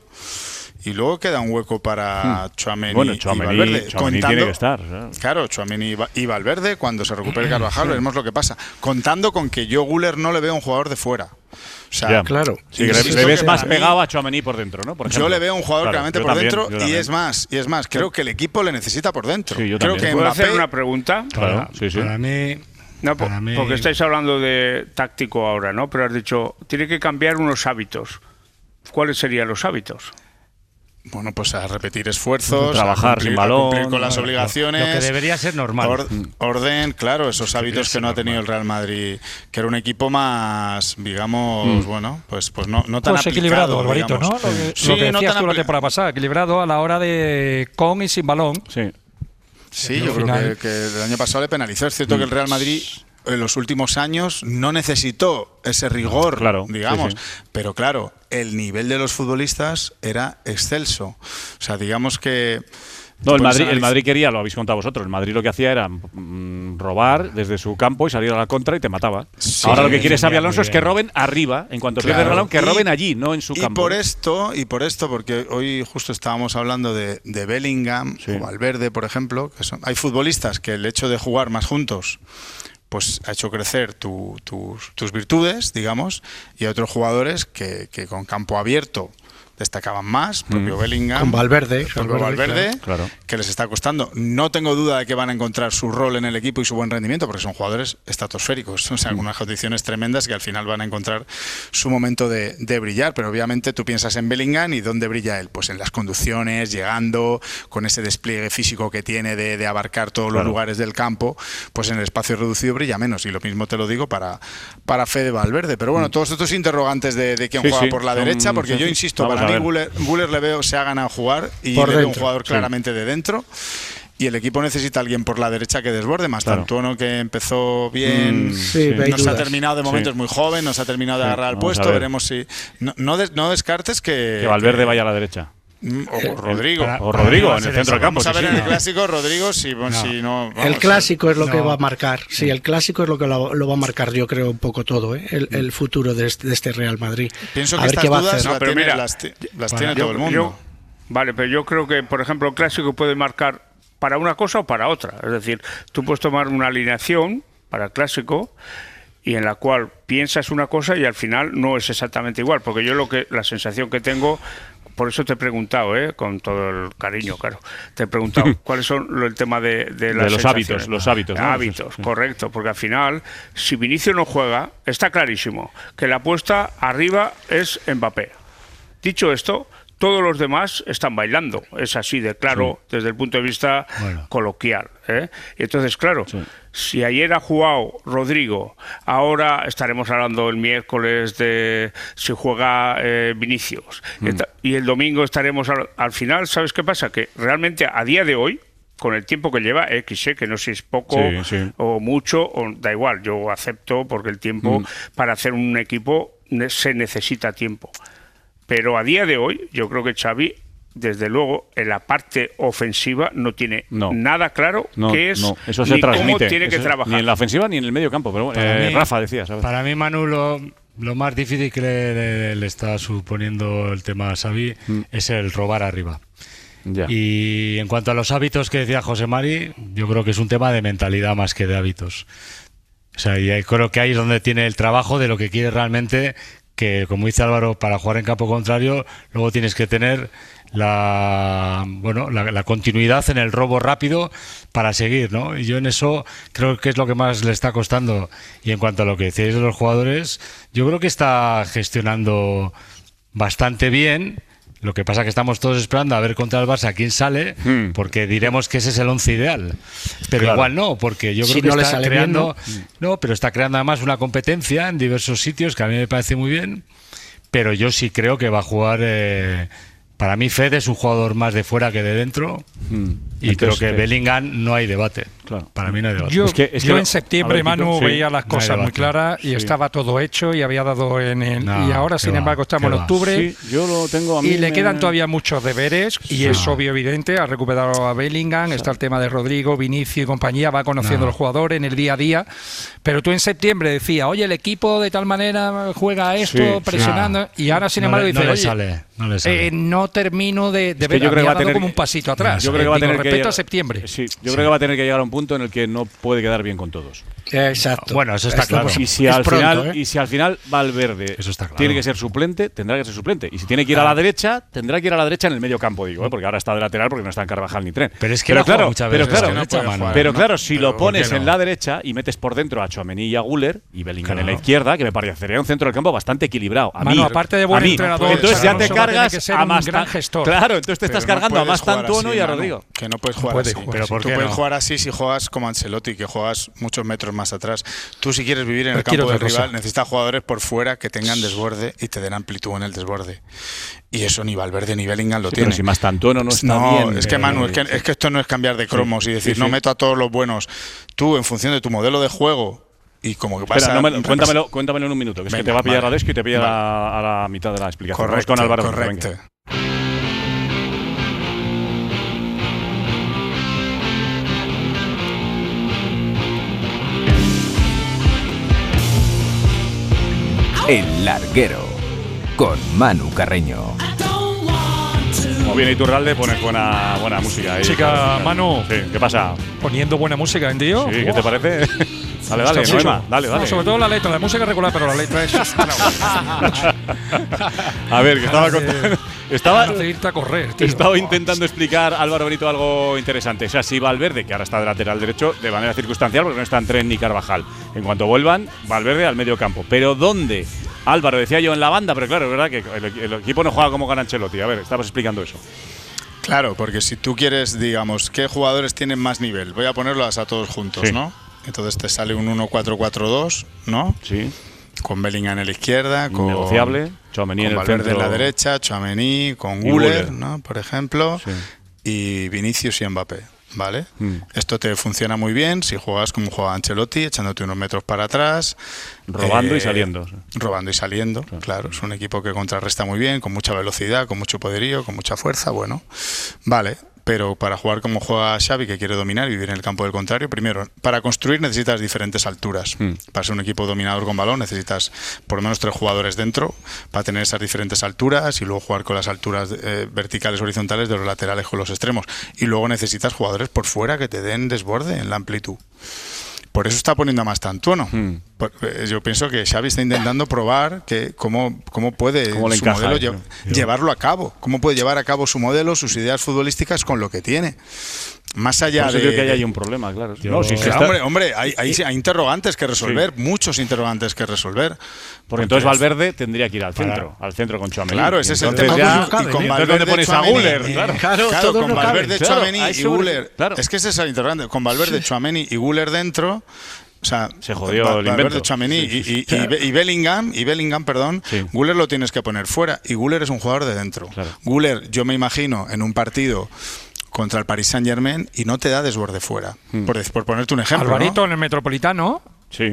[SPEAKER 16] Y luego queda un hueco para
[SPEAKER 3] Hmm.
[SPEAKER 16] Tchouaméni,
[SPEAKER 3] Bueno,
[SPEAKER 16] y
[SPEAKER 3] Tchouaméni-
[SPEAKER 16] Valverde.
[SPEAKER 3] Tchouaméni
[SPEAKER 16] Contando-
[SPEAKER 3] tiene que estar, ¿sabes?
[SPEAKER 16] Claro, Tchouaméni y Va- y Valverde, cuando se recupere Carvajal, veremos lo que pasa. Contando con que yo Güler no le veo un jugador de fuera. O sea,
[SPEAKER 3] Ya.
[SPEAKER 20] claro.
[SPEAKER 3] Sí, que le,
[SPEAKER 16] insisto
[SPEAKER 3] le ves
[SPEAKER 16] que
[SPEAKER 3] más
[SPEAKER 16] para mí-
[SPEAKER 3] pegado a Tchouaméni por dentro, ¿no? Por
[SPEAKER 16] yo
[SPEAKER 3] ejemplo.
[SPEAKER 16] le veo un jugador
[SPEAKER 3] Claro,
[SPEAKER 16] claramente
[SPEAKER 3] yo
[SPEAKER 16] por
[SPEAKER 3] también,
[SPEAKER 16] dentro
[SPEAKER 3] yo
[SPEAKER 16] y
[SPEAKER 3] también.
[SPEAKER 16] es más, y es más, creo que el equipo le necesita por dentro.
[SPEAKER 3] Sí, yo
[SPEAKER 16] creo
[SPEAKER 3] también.
[SPEAKER 16] que
[SPEAKER 4] ¿Puedo
[SPEAKER 16] Mbappé,
[SPEAKER 4] hacer una pregunta?
[SPEAKER 3] Claro, sí, sí.
[SPEAKER 5] Para mí,
[SPEAKER 4] No, po-
[SPEAKER 5] para mí-
[SPEAKER 4] porque estáis hablando de táctico ahora, ¿no? Pero has dicho, tiene que cambiar unos hábitos. ¿Cuáles serían los hábitos?
[SPEAKER 16] bueno, pues a repetir esfuerzos,
[SPEAKER 3] Trabajar
[SPEAKER 16] a cumplir,
[SPEAKER 3] sin
[SPEAKER 16] a
[SPEAKER 3] balón,
[SPEAKER 16] cumplir con las
[SPEAKER 3] lo-
[SPEAKER 16] obligaciones.
[SPEAKER 5] lo que debería ser normal.
[SPEAKER 16] Or- orden, claro, esos hábitos que no ha tenido el Real Madrid, que era un equipo más, digamos,
[SPEAKER 3] Mm.
[SPEAKER 16] bueno, pues pues no, no tan
[SPEAKER 7] Pues
[SPEAKER 16] aplicado,
[SPEAKER 7] equilibrado, Alvarito,
[SPEAKER 16] digamos.
[SPEAKER 7] ¿no? Lo que,
[SPEAKER 16] Sí,
[SPEAKER 7] lo que
[SPEAKER 16] no
[SPEAKER 7] decías
[SPEAKER 16] tan
[SPEAKER 7] tú la
[SPEAKER 16] apli-
[SPEAKER 7] temporada pasada, equilibrado a la hora de con y sin balón.
[SPEAKER 3] Sí.
[SPEAKER 16] Sí,
[SPEAKER 7] Al
[SPEAKER 16] yo creo
[SPEAKER 7] final-
[SPEAKER 16] que, que el año pasado le penalizó. Es cierto que el Real Madrid en los últimos años no necesitó ese rigor,
[SPEAKER 3] Claro,
[SPEAKER 16] digamos.
[SPEAKER 3] sí, sí.
[SPEAKER 16] Pero claro, el nivel de los futbolistas era excelso. O sea, digamos que...
[SPEAKER 3] No, el
[SPEAKER 16] puedes
[SPEAKER 3] Madrid, el
[SPEAKER 16] analizar-
[SPEAKER 3] Madrid quería, lo habéis contado vosotros, el Madrid lo que hacía era mm, robar desde su campo y salir a la contra y te mataba.
[SPEAKER 16] Sí,
[SPEAKER 3] Ahora lo que quiere
[SPEAKER 16] sí,
[SPEAKER 3] Xavi
[SPEAKER 16] muy
[SPEAKER 3] Alonso es que
[SPEAKER 16] bien.
[SPEAKER 3] roben arriba, en cuanto
[SPEAKER 16] Claro.
[SPEAKER 3] pierde el balón, que
[SPEAKER 16] Y-
[SPEAKER 3] roben allí, no en su
[SPEAKER 16] y
[SPEAKER 3] campo.
[SPEAKER 16] por esto, y por esto, porque hoy justo estábamos hablando de, de Bellingham
[SPEAKER 3] Sí.
[SPEAKER 16] o Valverde, por ejemplo, que son, hay futbolistas que el hecho de jugar más juntos pues ha hecho crecer tu- tus, tus virtudes, digamos, y hay otros jugadores que, que con campo abierto destacaban más, propio
[SPEAKER 3] Mm.
[SPEAKER 16] Bellingham,
[SPEAKER 20] Con Valverde,
[SPEAKER 16] el propio
[SPEAKER 20] Valverde,
[SPEAKER 16] Valverde,
[SPEAKER 3] claro.
[SPEAKER 16] que les está costando. No tengo duda de que van a encontrar su rol en el equipo y su buen rendimiento, porque son jugadores estratosféricos, o sea, con unas condiciones tremendas que al final van a encontrar su momento de, de brillar, pero obviamente tú piensas en Bellingham y ¿dónde brilla él? Pues en las conducciones, llegando, con ese despliegue físico que tiene de, de abarcar todos
[SPEAKER 3] Claro.
[SPEAKER 16] los lugares del campo, pues en el espacio reducido brilla menos, y lo mismo te lo digo para, para Fede Valverde. Pero bueno, todos estos interrogantes de, de quién
[SPEAKER 3] Sí,
[SPEAKER 16] juega
[SPEAKER 3] sí,
[SPEAKER 16] por la
[SPEAKER 3] son-
[SPEAKER 16] derecha, porque
[SPEAKER 3] sí,
[SPEAKER 16] yo
[SPEAKER 3] sí.
[SPEAKER 16] insisto,
[SPEAKER 3] Vamos
[SPEAKER 16] para
[SPEAKER 3] a
[SPEAKER 16] mí
[SPEAKER 3] ver.
[SPEAKER 16] Güler, Güler le veo se ha ganado jugar y
[SPEAKER 20] Por
[SPEAKER 16] le veo un
[SPEAKER 20] dentro,
[SPEAKER 16] jugador
[SPEAKER 3] sí.
[SPEAKER 16] claramente de dentro. Y el equipo necesita alguien por la derecha que desborde más.
[SPEAKER 3] Claro.
[SPEAKER 16] Tantuono, que empezó bien,
[SPEAKER 3] Mm,
[SPEAKER 20] Sí, ve
[SPEAKER 16] no se ha
[SPEAKER 20] dudas.
[SPEAKER 16] terminado de momento,
[SPEAKER 3] Sí.
[SPEAKER 16] es muy joven, no se ha terminado de
[SPEAKER 3] Sí,
[SPEAKER 16] agarrar el
[SPEAKER 3] vamos a
[SPEAKER 16] puesto.
[SPEAKER 3] ver.
[SPEAKER 16] Veremos si. No, no, des- no descartes que.
[SPEAKER 3] Que Valverde
[SPEAKER 16] que-
[SPEAKER 3] vaya a la derecha.
[SPEAKER 16] Mm, O Rodrigo.
[SPEAKER 5] Para-
[SPEAKER 3] O
[SPEAKER 5] para
[SPEAKER 3] Rodrigo,
[SPEAKER 5] mí va a
[SPEAKER 3] en el
[SPEAKER 5] ser
[SPEAKER 3] centro del
[SPEAKER 5] eso.
[SPEAKER 3] campo.
[SPEAKER 16] Vamos a
[SPEAKER 3] sí,
[SPEAKER 16] ver
[SPEAKER 3] sí.
[SPEAKER 16] en el clásico, Rodrigo, si no.
[SPEAKER 5] No.
[SPEAKER 16] Si no vamos,
[SPEAKER 20] El clásico es lo que
[SPEAKER 5] No.
[SPEAKER 20] va a marcar. Sí, el clásico es lo que lo, lo va a marcar, yo creo, un poco todo, ¿eh? el, el futuro de este, de este Real Madrid.
[SPEAKER 16] Pienso
[SPEAKER 20] a
[SPEAKER 16] que
[SPEAKER 20] ver
[SPEAKER 16] estas
[SPEAKER 20] qué va a
[SPEAKER 16] dudas
[SPEAKER 20] hacer.
[SPEAKER 16] la
[SPEAKER 4] No, pero
[SPEAKER 16] tiene-
[SPEAKER 4] mira,
[SPEAKER 16] las, ti- las
[SPEAKER 5] para-
[SPEAKER 16] tiene
[SPEAKER 4] Yo-
[SPEAKER 16] todo el mundo.
[SPEAKER 4] yo- vale, pero yo creo que, por ejemplo, el clásico puede marcar para una cosa o para otra. Es decir, tú puedes tomar una alineación para el clásico y en la cual piensas una cosa y al final no es exactamente igual, porque yo lo que la sensación que tengo, por eso te he preguntado, ¿eh? Con todo el cariño, claro, te he preguntado cuáles son lo, el tema de, de, las
[SPEAKER 3] de los hábitos, los hábitos, ¿no?
[SPEAKER 4] Hábitos, correcto, porque al final, si Vinicius no juega, está clarísimo que la apuesta arriba es Mbappé. Dicho esto, todos los demás están bailando, es así de claro, sí, desde el punto de vista bueno. coloquial, ¿eh? Y entonces, claro, sí, si ayer ha jugado Rodrigo, ahora estaremos hablando el miércoles de si juega eh, Vinicius, mm. y el domingo estaremos al, al final, ¿sabes qué pasa? Que realmente a día de hoy, con el tiempo que lleva, X, ¿eh? Que no sé si es poco sí, sí. o mucho, o da igual, yo acepto porque el tiempo mm. para hacer un equipo se necesita tiempo. Pero a día de hoy, yo creo que Xavi, desde luego, en la parte ofensiva no tiene no. nada claro no, qué es
[SPEAKER 3] no. Eso se
[SPEAKER 4] ni
[SPEAKER 3] transmite.
[SPEAKER 4] cómo tiene que
[SPEAKER 3] Eso,
[SPEAKER 4] trabajar.
[SPEAKER 3] Ni en la ofensiva ni en el medio campo. Pero bueno, eh, mí, Rafa decía, ¿sabes?
[SPEAKER 5] Para mí, Manu, lo, lo más difícil que le, le está suponiendo el tema a Xavi mm. es el robar arriba. Ya. Y en cuanto a los hábitos que decía José Mari, yo creo que es un tema de mentalidad más que de hábitos. O sea, y creo que ahí es donde tiene el trabajo de lo que quiere realmente, que como dice Álvaro, para jugar en campo contrario luego tienes que tener la bueno la, la continuidad en el robo rápido para seguir, ¿no? Y yo en eso creo que es lo que más le está costando. Y en cuanto a lo que decíais de los jugadores, yo creo que está gestionando bastante bien. Lo que pasa es que estamos todos esperando a ver contra el Barça quién sale, hmm. porque diremos que ese es el once ideal. Pero claro. igual no, porque yo creo si que no está creando, bien, ¿no? no, pero está creando además una competencia en diversos sitios que a mí me parece muy bien. Pero yo sí creo que va a jugar. Eh, para mí, Fede es un jugador más de fuera que de dentro. Hmm. Y Entonces, creo que ¿qué? Bellingham no hay debate. Claro. Para mí no hay debate.
[SPEAKER 7] Yo,
[SPEAKER 3] es que, es
[SPEAKER 7] yo
[SPEAKER 3] que
[SPEAKER 7] en septiembre, ver, Manu, sí, veía las cosas no muy claras y sí. estaba todo hecho y había dado en el... No, y ahora, sin va, embargo, estamos en octubre
[SPEAKER 3] sí, yo lo tengo a mí
[SPEAKER 7] y le
[SPEAKER 3] me...
[SPEAKER 7] quedan todavía muchos deberes y sí. es obvio, evidente, ha recuperado a Bellingham, sí. está el tema de Rodrigo, Vinicius y compañía, va conociendo a no. los jugadores en el día a día, pero tú en septiembre decías, oye, el equipo de tal manera juega esto, sí, presionando, sí. y ahora, sin
[SPEAKER 5] no
[SPEAKER 7] embargo,
[SPEAKER 5] le,
[SPEAKER 7] dice,
[SPEAKER 5] no
[SPEAKER 7] oye,
[SPEAKER 5] sale, no, le sale.
[SPEAKER 7] Eh, no termino de, de ver,
[SPEAKER 3] yo creo que va a tener
[SPEAKER 7] como un pasito atrás,
[SPEAKER 3] yo creo que va a tener
[SPEAKER 7] respecto
[SPEAKER 3] que
[SPEAKER 7] a septiembre.
[SPEAKER 3] Sí, yo sí. creo que va a tener que llegar a un punto en el que no puede quedar bien con todos.
[SPEAKER 20] Exacto.
[SPEAKER 5] Bueno, eso está claro.
[SPEAKER 3] Y si, al pronto, final, ¿eh? y si al final Valverde claro. tiene que ser suplente, tendrá que ser suplente. Y si tiene que ir claro. a la derecha, tendrá que ir a la derecha en el medio campo, digo, ¿eh? Porque ahora está de lateral porque no está en Carvajal ni Tren.
[SPEAKER 5] Pero es que
[SPEAKER 3] pero claro,
[SPEAKER 5] muchas
[SPEAKER 3] pero
[SPEAKER 5] veces
[SPEAKER 3] claro,
[SPEAKER 5] es que no
[SPEAKER 3] pero,
[SPEAKER 5] jugar,
[SPEAKER 3] pero
[SPEAKER 5] ¿no?
[SPEAKER 3] claro, si
[SPEAKER 5] pero
[SPEAKER 3] lo pones
[SPEAKER 5] no?
[SPEAKER 3] en la derecha y metes por dentro a Tchouaméni y a Güler y Bellingham
[SPEAKER 5] claro.
[SPEAKER 3] en la izquierda, que me parecería un centro del campo bastante equilibrado. A
[SPEAKER 7] Mano,
[SPEAKER 3] mí,
[SPEAKER 7] aparte de buen
[SPEAKER 3] a mí.
[SPEAKER 7] entrenador,
[SPEAKER 3] entonces ya te cargas
[SPEAKER 7] que ser
[SPEAKER 3] a
[SPEAKER 7] un
[SPEAKER 3] más
[SPEAKER 7] gran gestor.
[SPEAKER 3] Claro, entonces te estás cargando a más Tantuono y a Rodrigo.
[SPEAKER 16] Que no puedes jugar así. Pero tú puedes jugar así si juegas como Ancelotti, que juegas muchos metros más atrás. Tú, si quieres vivir en el campo del rival, necesitas jugadores por fuera que tengan desborde y te den amplitud en el desborde. Y eso ni Valverde ni Bellingham lo
[SPEAKER 3] sí,
[SPEAKER 16] tienen.
[SPEAKER 3] Pero si más Tantuono no está
[SPEAKER 16] no,
[SPEAKER 3] bien.
[SPEAKER 16] Es que, Manu, es que, es que esto no es cambiar de cromos sí, y decir, sí, sí. no meto a todos los buenos. Tú, en función de tu modelo de juego y como que pasa...
[SPEAKER 3] Espera, no me, cuéntamelo, cuéntamelo en un minuto, que
[SPEAKER 16] venga,
[SPEAKER 3] es que te va a pillar
[SPEAKER 16] vale,
[SPEAKER 3] a Desco y te pilla
[SPEAKER 16] vale.
[SPEAKER 3] a, a la mitad de la explicación.
[SPEAKER 16] Correcto,
[SPEAKER 3] Vamos con Álvaro.
[SPEAKER 16] correcto.
[SPEAKER 3] Venga.
[SPEAKER 2] El Larguero, con Manu Carreño.
[SPEAKER 3] Como viene Iturralde, pones buena, buena música ahí.
[SPEAKER 7] Chica, Manu.
[SPEAKER 3] Sí, ¿qué pasa?
[SPEAKER 7] Poniendo buena música en tío.
[SPEAKER 3] Sí, ¿qué te parece? Dale, dale, Noema, dale, dale.
[SPEAKER 7] No, sobre todo la letra, la música regular, pero la letra es...
[SPEAKER 3] A ver, que estaba contando... Estaba,
[SPEAKER 7] irte a correr, tío.
[SPEAKER 3] Estaba intentando explicar, Álvaro Benito, algo interesante. O sea, si Valverde, que ahora está de lateral derecho, de manera circunstancial, porque no están Tren ni Carvajal. En cuanto vuelvan, Valverde al medio campo. ¿Pero dónde? Álvaro, decía yo en la banda, pero claro, es verdad que el, el equipo no juega como gana Ancelotti. A ver, estabas explicando eso.
[SPEAKER 16] Claro, porque si tú quieres, digamos, ¿qué jugadores tienen más nivel? Voy a ponerlos a todos juntos, sí. ¿no? Entonces te sale un uno cuatro cuatro dos, ¿no?
[SPEAKER 3] Sí.
[SPEAKER 16] Con Bellingham en la izquierda, con
[SPEAKER 3] negociable, Tchouaméni en el
[SPEAKER 16] Valverde
[SPEAKER 3] centro,
[SPEAKER 16] en la derecha, Tchouaméni, con Güler, ¿no? Por ejemplo, sí. y Vinicius y Mbappé, ¿vale? Mm. Esto te funciona muy bien si juegas como juega Ancelotti, echándote unos metros para atrás,
[SPEAKER 3] robando
[SPEAKER 16] eh,
[SPEAKER 3] y saliendo. Sí.
[SPEAKER 16] Robando y saliendo, claro. claro. Es un equipo que contrarresta muy bien, con mucha velocidad, con mucho poderío, con mucha fuerza, bueno, vale. Pero para jugar como juega Xavi, que quiere dominar y vivir en el campo del contrario, primero, para construir necesitas diferentes alturas. Mm. Para ser un equipo dominador con balón necesitas por lo menos tres jugadores dentro para tener esas diferentes alturas y luego jugar con las alturas eh, verticales, horizontales de los laterales con los extremos. Y luego necesitas jugadores por fuera que te den desborde en la amplitud. Por eso está poniendo a Mastantuono.
[SPEAKER 3] Hmm.
[SPEAKER 16] Por- eh, Yo pienso que Xavi está intentando probar que cómo, cómo puede
[SPEAKER 3] Cómo le
[SPEAKER 16] su
[SPEAKER 3] encaja
[SPEAKER 16] modelo
[SPEAKER 3] él,
[SPEAKER 16] lle-
[SPEAKER 3] ¿no?
[SPEAKER 16] llevarlo a cabo, cómo puede llevar a cabo su modelo, sus ideas futbolísticas con lo que tiene. Más allá
[SPEAKER 3] Por eso
[SPEAKER 16] de...
[SPEAKER 3] creo que ahí hay un problema, claro.
[SPEAKER 16] Yo-
[SPEAKER 3] No, sí, sí
[SPEAKER 16] Ah,
[SPEAKER 3] está-
[SPEAKER 16] hombre, hombre, hay, hay- hay interrogantes que resolver,
[SPEAKER 3] Sí.
[SPEAKER 16] muchos interrogantes que resolver.
[SPEAKER 3] Porque entonces Valverde tendría que ir al centro, al centro con Tchouaméni.
[SPEAKER 16] Claro, ese es el
[SPEAKER 3] Entonces
[SPEAKER 16] tema.
[SPEAKER 3] ya-
[SPEAKER 16] y con
[SPEAKER 3] entonces
[SPEAKER 16] Valverde,
[SPEAKER 3] ¿dónde pones a
[SPEAKER 16] Tchouaméni,
[SPEAKER 3] Güler?
[SPEAKER 16] eh,
[SPEAKER 3] Claro,
[SPEAKER 16] claro,
[SPEAKER 3] Claro,
[SPEAKER 16] con
[SPEAKER 3] no
[SPEAKER 16] Valverde,
[SPEAKER 3] cabe.
[SPEAKER 16] Tchouaméni
[SPEAKER 3] Claro,
[SPEAKER 16] y
[SPEAKER 3] eso-
[SPEAKER 16] Güler.
[SPEAKER 3] claro.
[SPEAKER 16] Es que ese es el interrogante. Con Valverde, Tchouaméni y Güler dentro. O sea,
[SPEAKER 3] Se jodió
[SPEAKER 16] Va-
[SPEAKER 3] el
[SPEAKER 16] Valverde,
[SPEAKER 3] invento.
[SPEAKER 16] Tchouaméni
[SPEAKER 3] Sí, sí, sí.
[SPEAKER 16] y, y- y Be- y Bellingham, y Bellingham, perdón,
[SPEAKER 3] Sí.
[SPEAKER 16] Güler lo tienes que poner fuera. Y Güler es un jugador de dentro. Güler, yo me imagino, en un partido contra el Paris Saint-Germain y no te da desborde fuera.
[SPEAKER 3] Hmm.
[SPEAKER 16] Por, por ponerte un ejemplo.
[SPEAKER 7] Alvarito
[SPEAKER 16] ¿no?
[SPEAKER 7] en el Metropolitano.
[SPEAKER 3] Sí.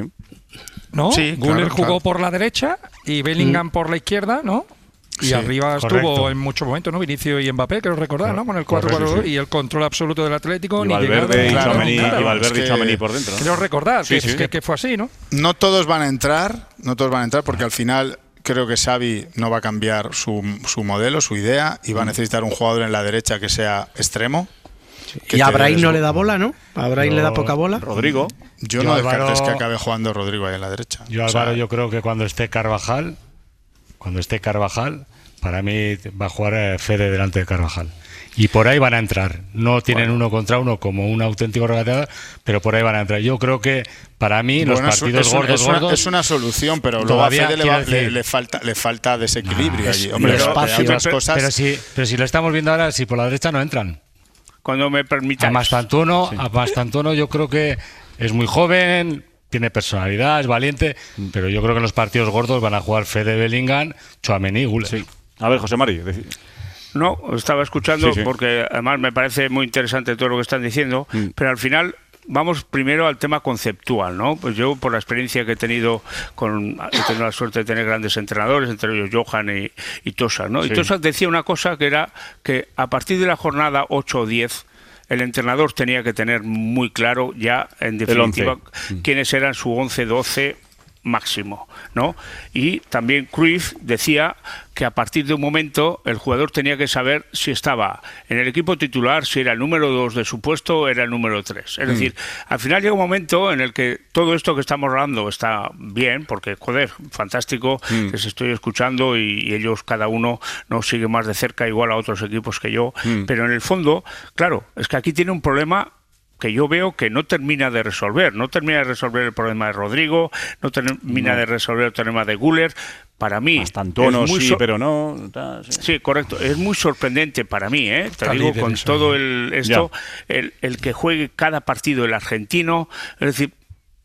[SPEAKER 7] ¿No?
[SPEAKER 16] Sí,
[SPEAKER 7] Guller
[SPEAKER 16] claro,
[SPEAKER 7] jugó
[SPEAKER 16] claro.
[SPEAKER 7] por la derecha y Bellingham por la izquierda, ¿no? Y
[SPEAKER 16] Sí,
[SPEAKER 7] arriba
[SPEAKER 16] correcto.
[SPEAKER 7] estuvo en muchos momentos, ¿no? Vinicio y Mbappé, creo recordar, ¿no? Con el cuatro cuatro
[SPEAKER 3] Correcto, sí.
[SPEAKER 7] y el control absoluto del Atlético.
[SPEAKER 3] Y
[SPEAKER 7] ni
[SPEAKER 3] Valverde
[SPEAKER 7] llegada,
[SPEAKER 3] y
[SPEAKER 7] ni
[SPEAKER 3] Tchouaméni-
[SPEAKER 7] nada.
[SPEAKER 3] y Valverde
[SPEAKER 16] Es
[SPEAKER 3] y
[SPEAKER 16] que-
[SPEAKER 3] Tchouaméni por dentro, ¿no?
[SPEAKER 7] Quiero recordar
[SPEAKER 3] Sí,
[SPEAKER 7] que,
[SPEAKER 3] sí.
[SPEAKER 7] que- que fue así, ¿no?
[SPEAKER 16] No todos van a entrar, no todos van a entrar porque al final creo que Xavi no va a cambiar su, su modelo, su idea y
[SPEAKER 3] Mm.
[SPEAKER 16] va a necesitar un jugador en la derecha que sea extremo. que
[SPEAKER 20] Y a
[SPEAKER 16] te dé
[SPEAKER 20] Brahim no
[SPEAKER 16] desborde.
[SPEAKER 20] le da bola, ¿no? A Brahim le da poca bola.
[SPEAKER 3] Rodrigo.
[SPEAKER 16] Yo,
[SPEAKER 5] Yo,
[SPEAKER 16] no
[SPEAKER 5] Álvaro-
[SPEAKER 16] descartes que acabe jugando Rodrigo ahí en la derecha.
[SPEAKER 5] Yo,
[SPEAKER 16] O sea,
[SPEAKER 5] Álvaro, yo creo que cuando esté Carvajal, cuando esté Carvajal, para mí va a jugar eh, Fede delante de Carvajal. Y por ahí van a entrar. No tienen uno contra uno como un auténtico regateador, pero por ahí van a entrar. Yo creo que para mí los
[SPEAKER 16] bueno, es-
[SPEAKER 5] partidos
[SPEAKER 16] es, una-
[SPEAKER 5] gordos,
[SPEAKER 16] es una,
[SPEAKER 5] gordos,
[SPEAKER 16] es una solución, pero luego a
[SPEAKER 5] todavía,
[SPEAKER 16] Fede le, va-
[SPEAKER 5] quiero
[SPEAKER 16] le-
[SPEAKER 5] decir-
[SPEAKER 16] le falta, le falta desequilibrio
[SPEAKER 5] es-
[SPEAKER 16] allí. Hombre,
[SPEAKER 5] y
[SPEAKER 16] pero,
[SPEAKER 5] espacio.
[SPEAKER 16] hay otras cosas.
[SPEAKER 5] Pero si, pero si lo estamos viendo ahora, si por la derecha no entran.
[SPEAKER 4] Cuando me
[SPEAKER 5] A
[SPEAKER 4] permitáis.
[SPEAKER 5] Mastantuono, a Mastantuono yo creo que es muy joven, tiene personalidad, es valiente, pero yo creo que en los partidos gordos van a jugar Fede, Bellingham, Tchouaméni y Güler.
[SPEAKER 3] Sí. A ver, José Mari. deci-
[SPEAKER 4] No, estaba escuchando
[SPEAKER 3] Sí, sí.
[SPEAKER 4] porque además me parece muy interesante todo lo que están diciendo,
[SPEAKER 3] Mm.
[SPEAKER 4] pero al final vamos primero al tema conceptual, ¿no? Pues yo por la experiencia que he tenido con he tenido la suerte de tener grandes entrenadores, entre ellos Johan y, y Tosas, ¿no?
[SPEAKER 3] Sí.
[SPEAKER 4] Y Tosas decía una cosa que era que a partir de la jornada ocho o diez el entrenador tenía que tener muy claro ya en definitiva
[SPEAKER 3] once.
[SPEAKER 4] quiénes eran su once, doce máximo, ¿no? Y también Cruyff decía que a partir de un momento el jugador tenía que saber si estaba en el equipo titular, si era el número dos de su puesto o era el número tres. Es
[SPEAKER 3] Mm.
[SPEAKER 4] decir, al final llega un momento en el que todo esto que estamos hablando está bien, porque, joder, fantástico,
[SPEAKER 3] Mm.
[SPEAKER 4] les estoy escuchando y, y ellos cada uno nos sigue más de cerca igual a otros equipos que yo,
[SPEAKER 3] Mm.
[SPEAKER 4] pero en el fondo, claro, es que aquí tiene un problema que yo veo que no termina de resolver. No termina de resolver el problema de Rodrigo, no termina
[SPEAKER 3] No.
[SPEAKER 4] de resolver el problema de Güler. Para mí...
[SPEAKER 3] Mastantuono
[SPEAKER 4] es muy
[SPEAKER 3] sí,
[SPEAKER 4] sor-
[SPEAKER 3] pero no. tal, sí.
[SPEAKER 4] Sí, correcto. Es muy sorprendente para mí, ¿eh? Te
[SPEAKER 7] Está
[SPEAKER 4] digo,
[SPEAKER 7] líder
[SPEAKER 4] con
[SPEAKER 7] eso,
[SPEAKER 4] todo
[SPEAKER 7] ¿no?
[SPEAKER 4] el esto, el, el que juegue cada partido el argentino, es decir,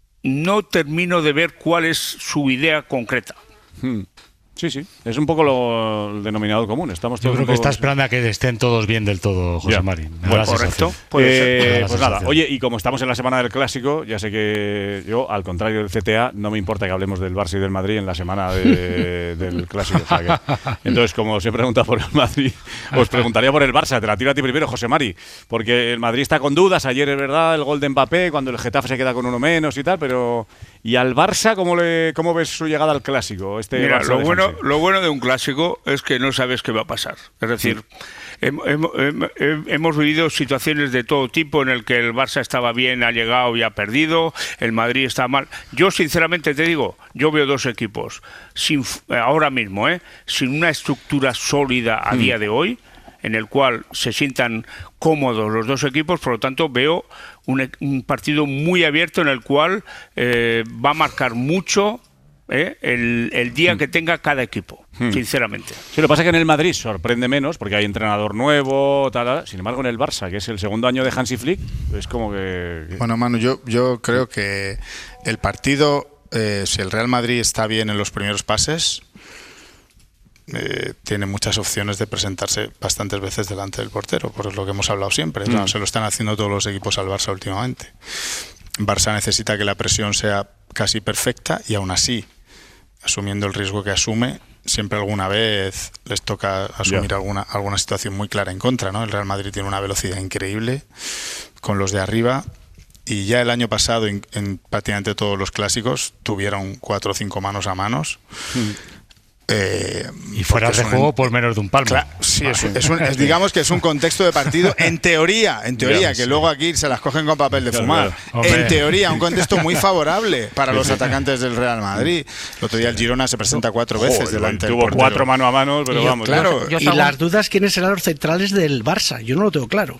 [SPEAKER 4] no termino de ver cuál es su idea concreta.
[SPEAKER 3] Hmm. Sí, sí. Es un poco lo el denominador común. Estamos
[SPEAKER 5] Yo
[SPEAKER 3] todos
[SPEAKER 5] creo
[SPEAKER 3] un
[SPEAKER 5] que
[SPEAKER 3] poco-
[SPEAKER 5] está esperando a que estén todos bien del todo, José
[SPEAKER 3] Ya.
[SPEAKER 5] Mari. Me da
[SPEAKER 3] Bueno,
[SPEAKER 5] la
[SPEAKER 4] correcto.
[SPEAKER 5] sensación.
[SPEAKER 4] Puede
[SPEAKER 3] Eh,
[SPEAKER 4] ser.
[SPEAKER 5] Me da la
[SPEAKER 3] pues nada,
[SPEAKER 5] sensación.
[SPEAKER 3] oye, y como estamos en la semana del Clásico, ya sé que yo, al contrario del C T A, no me importa que hablemos del Barça y del Madrid en la semana de- del Clásico. O sea que- entonces, como os he preguntado por el Madrid, os preguntaría por el Barça. Te la tiro a ti primero, José Mari, porque el Madrid está con dudas. Ayer es verdad el gol de Mbappé, cuando el Getafe se queda con uno menos y tal, pero... ¿Y al Barça cómo, le, cómo ves su llegada al Clásico? Este
[SPEAKER 4] Mira,
[SPEAKER 3] Barça
[SPEAKER 4] lo
[SPEAKER 3] de
[SPEAKER 4] bueno,
[SPEAKER 3] Hansi?
[SPEAKER 4] lo bueno de un clásico es que no sabes qué va a pasar. Es decir, hem- hem- hem- hem- hemos vivido situaciones de todo tipo en el que el Barça estaba bien, ha llegado y ha perdido, el Madrid está mal. Yo sinceramente te digo, yo veo dos equipos sin f- ahora mismo, ¿eh? sin una estructura sólida a
[SPEAKER 3] Mm.
[SPEAKER 4] día de hoy, en el cual se sientan cómodos los dos equipos, por lo tanto veo un, e- un partido muy abierto en el cual eh, va a marcar mucho ¿eh? el, el día que tenga cada equipo,
[SPEAKER 3] Hmm.
[SPEAKER 4] sinceramente.
[SPEAKER 3] Sí, lo que pasa es que en el Madrid sorprende menos porque hay entrenador nuevo, tal, tal. Sin embargo, en el Barça, que es el segundo año de Hansi Flick, es como que... que-
[SPEAKER 16] Bueno, Manu, yo, yo creo que el partido, eh, si el Real Madrid está bien en los primeros pases, eh, tiene muchas opciones de presentarse bastantes veces delante del portero, por lo que hemos hablado siempre.
[SPEAKER 3] Mm.
[SPEAKER 16] ¿no? Se lo están haciendo todos los equipos al Barça últimamente. Barça necesita que la presión sea casi perfecta y aún así, asumiendo el riesgo que asume, siempre alguna vez les toca asumir
[SPEAKER 3] Ya.
[SPEAKER 16] alguna, alguna situación muy clara en contra, ¿no? El Real Madrid tiene una velocidad increíble con los de arriba y ya el año pasado en, en prácticamente todos los clásicos tuvieron cuatro o cinco manos a manos.
[SPEAKER 3] Mm.
[SPEAKER 16] Eh,
[SPEAKER 5] y fuera de juego por menos de un palmo.
[SPEAKER 16] Claro, sí, es, es un, es, digamos que es un contexto de partido, en teoría, en teoría, que luego aquí se las cogen con papel de fumar. En teoría, un contexto muy favorable para los atacantes del Real Madrid. El otro día el Girona se presenta cuatro veces
[SPEAKER 3] Joder,
[SPEAKER 16] delante del
[SPEAKER 3] tuvo
[SPEAKER 16] portero.
[SPEAKER 3] cuatro mano a mano, pero
[SPEAKER 20] y yo,
[SPEAKER 3] vamos.
[SPEAKER 20] Claro, yo, yo y las dudas quiénes serán los centrales del Barça. Yo no lo tengo claro.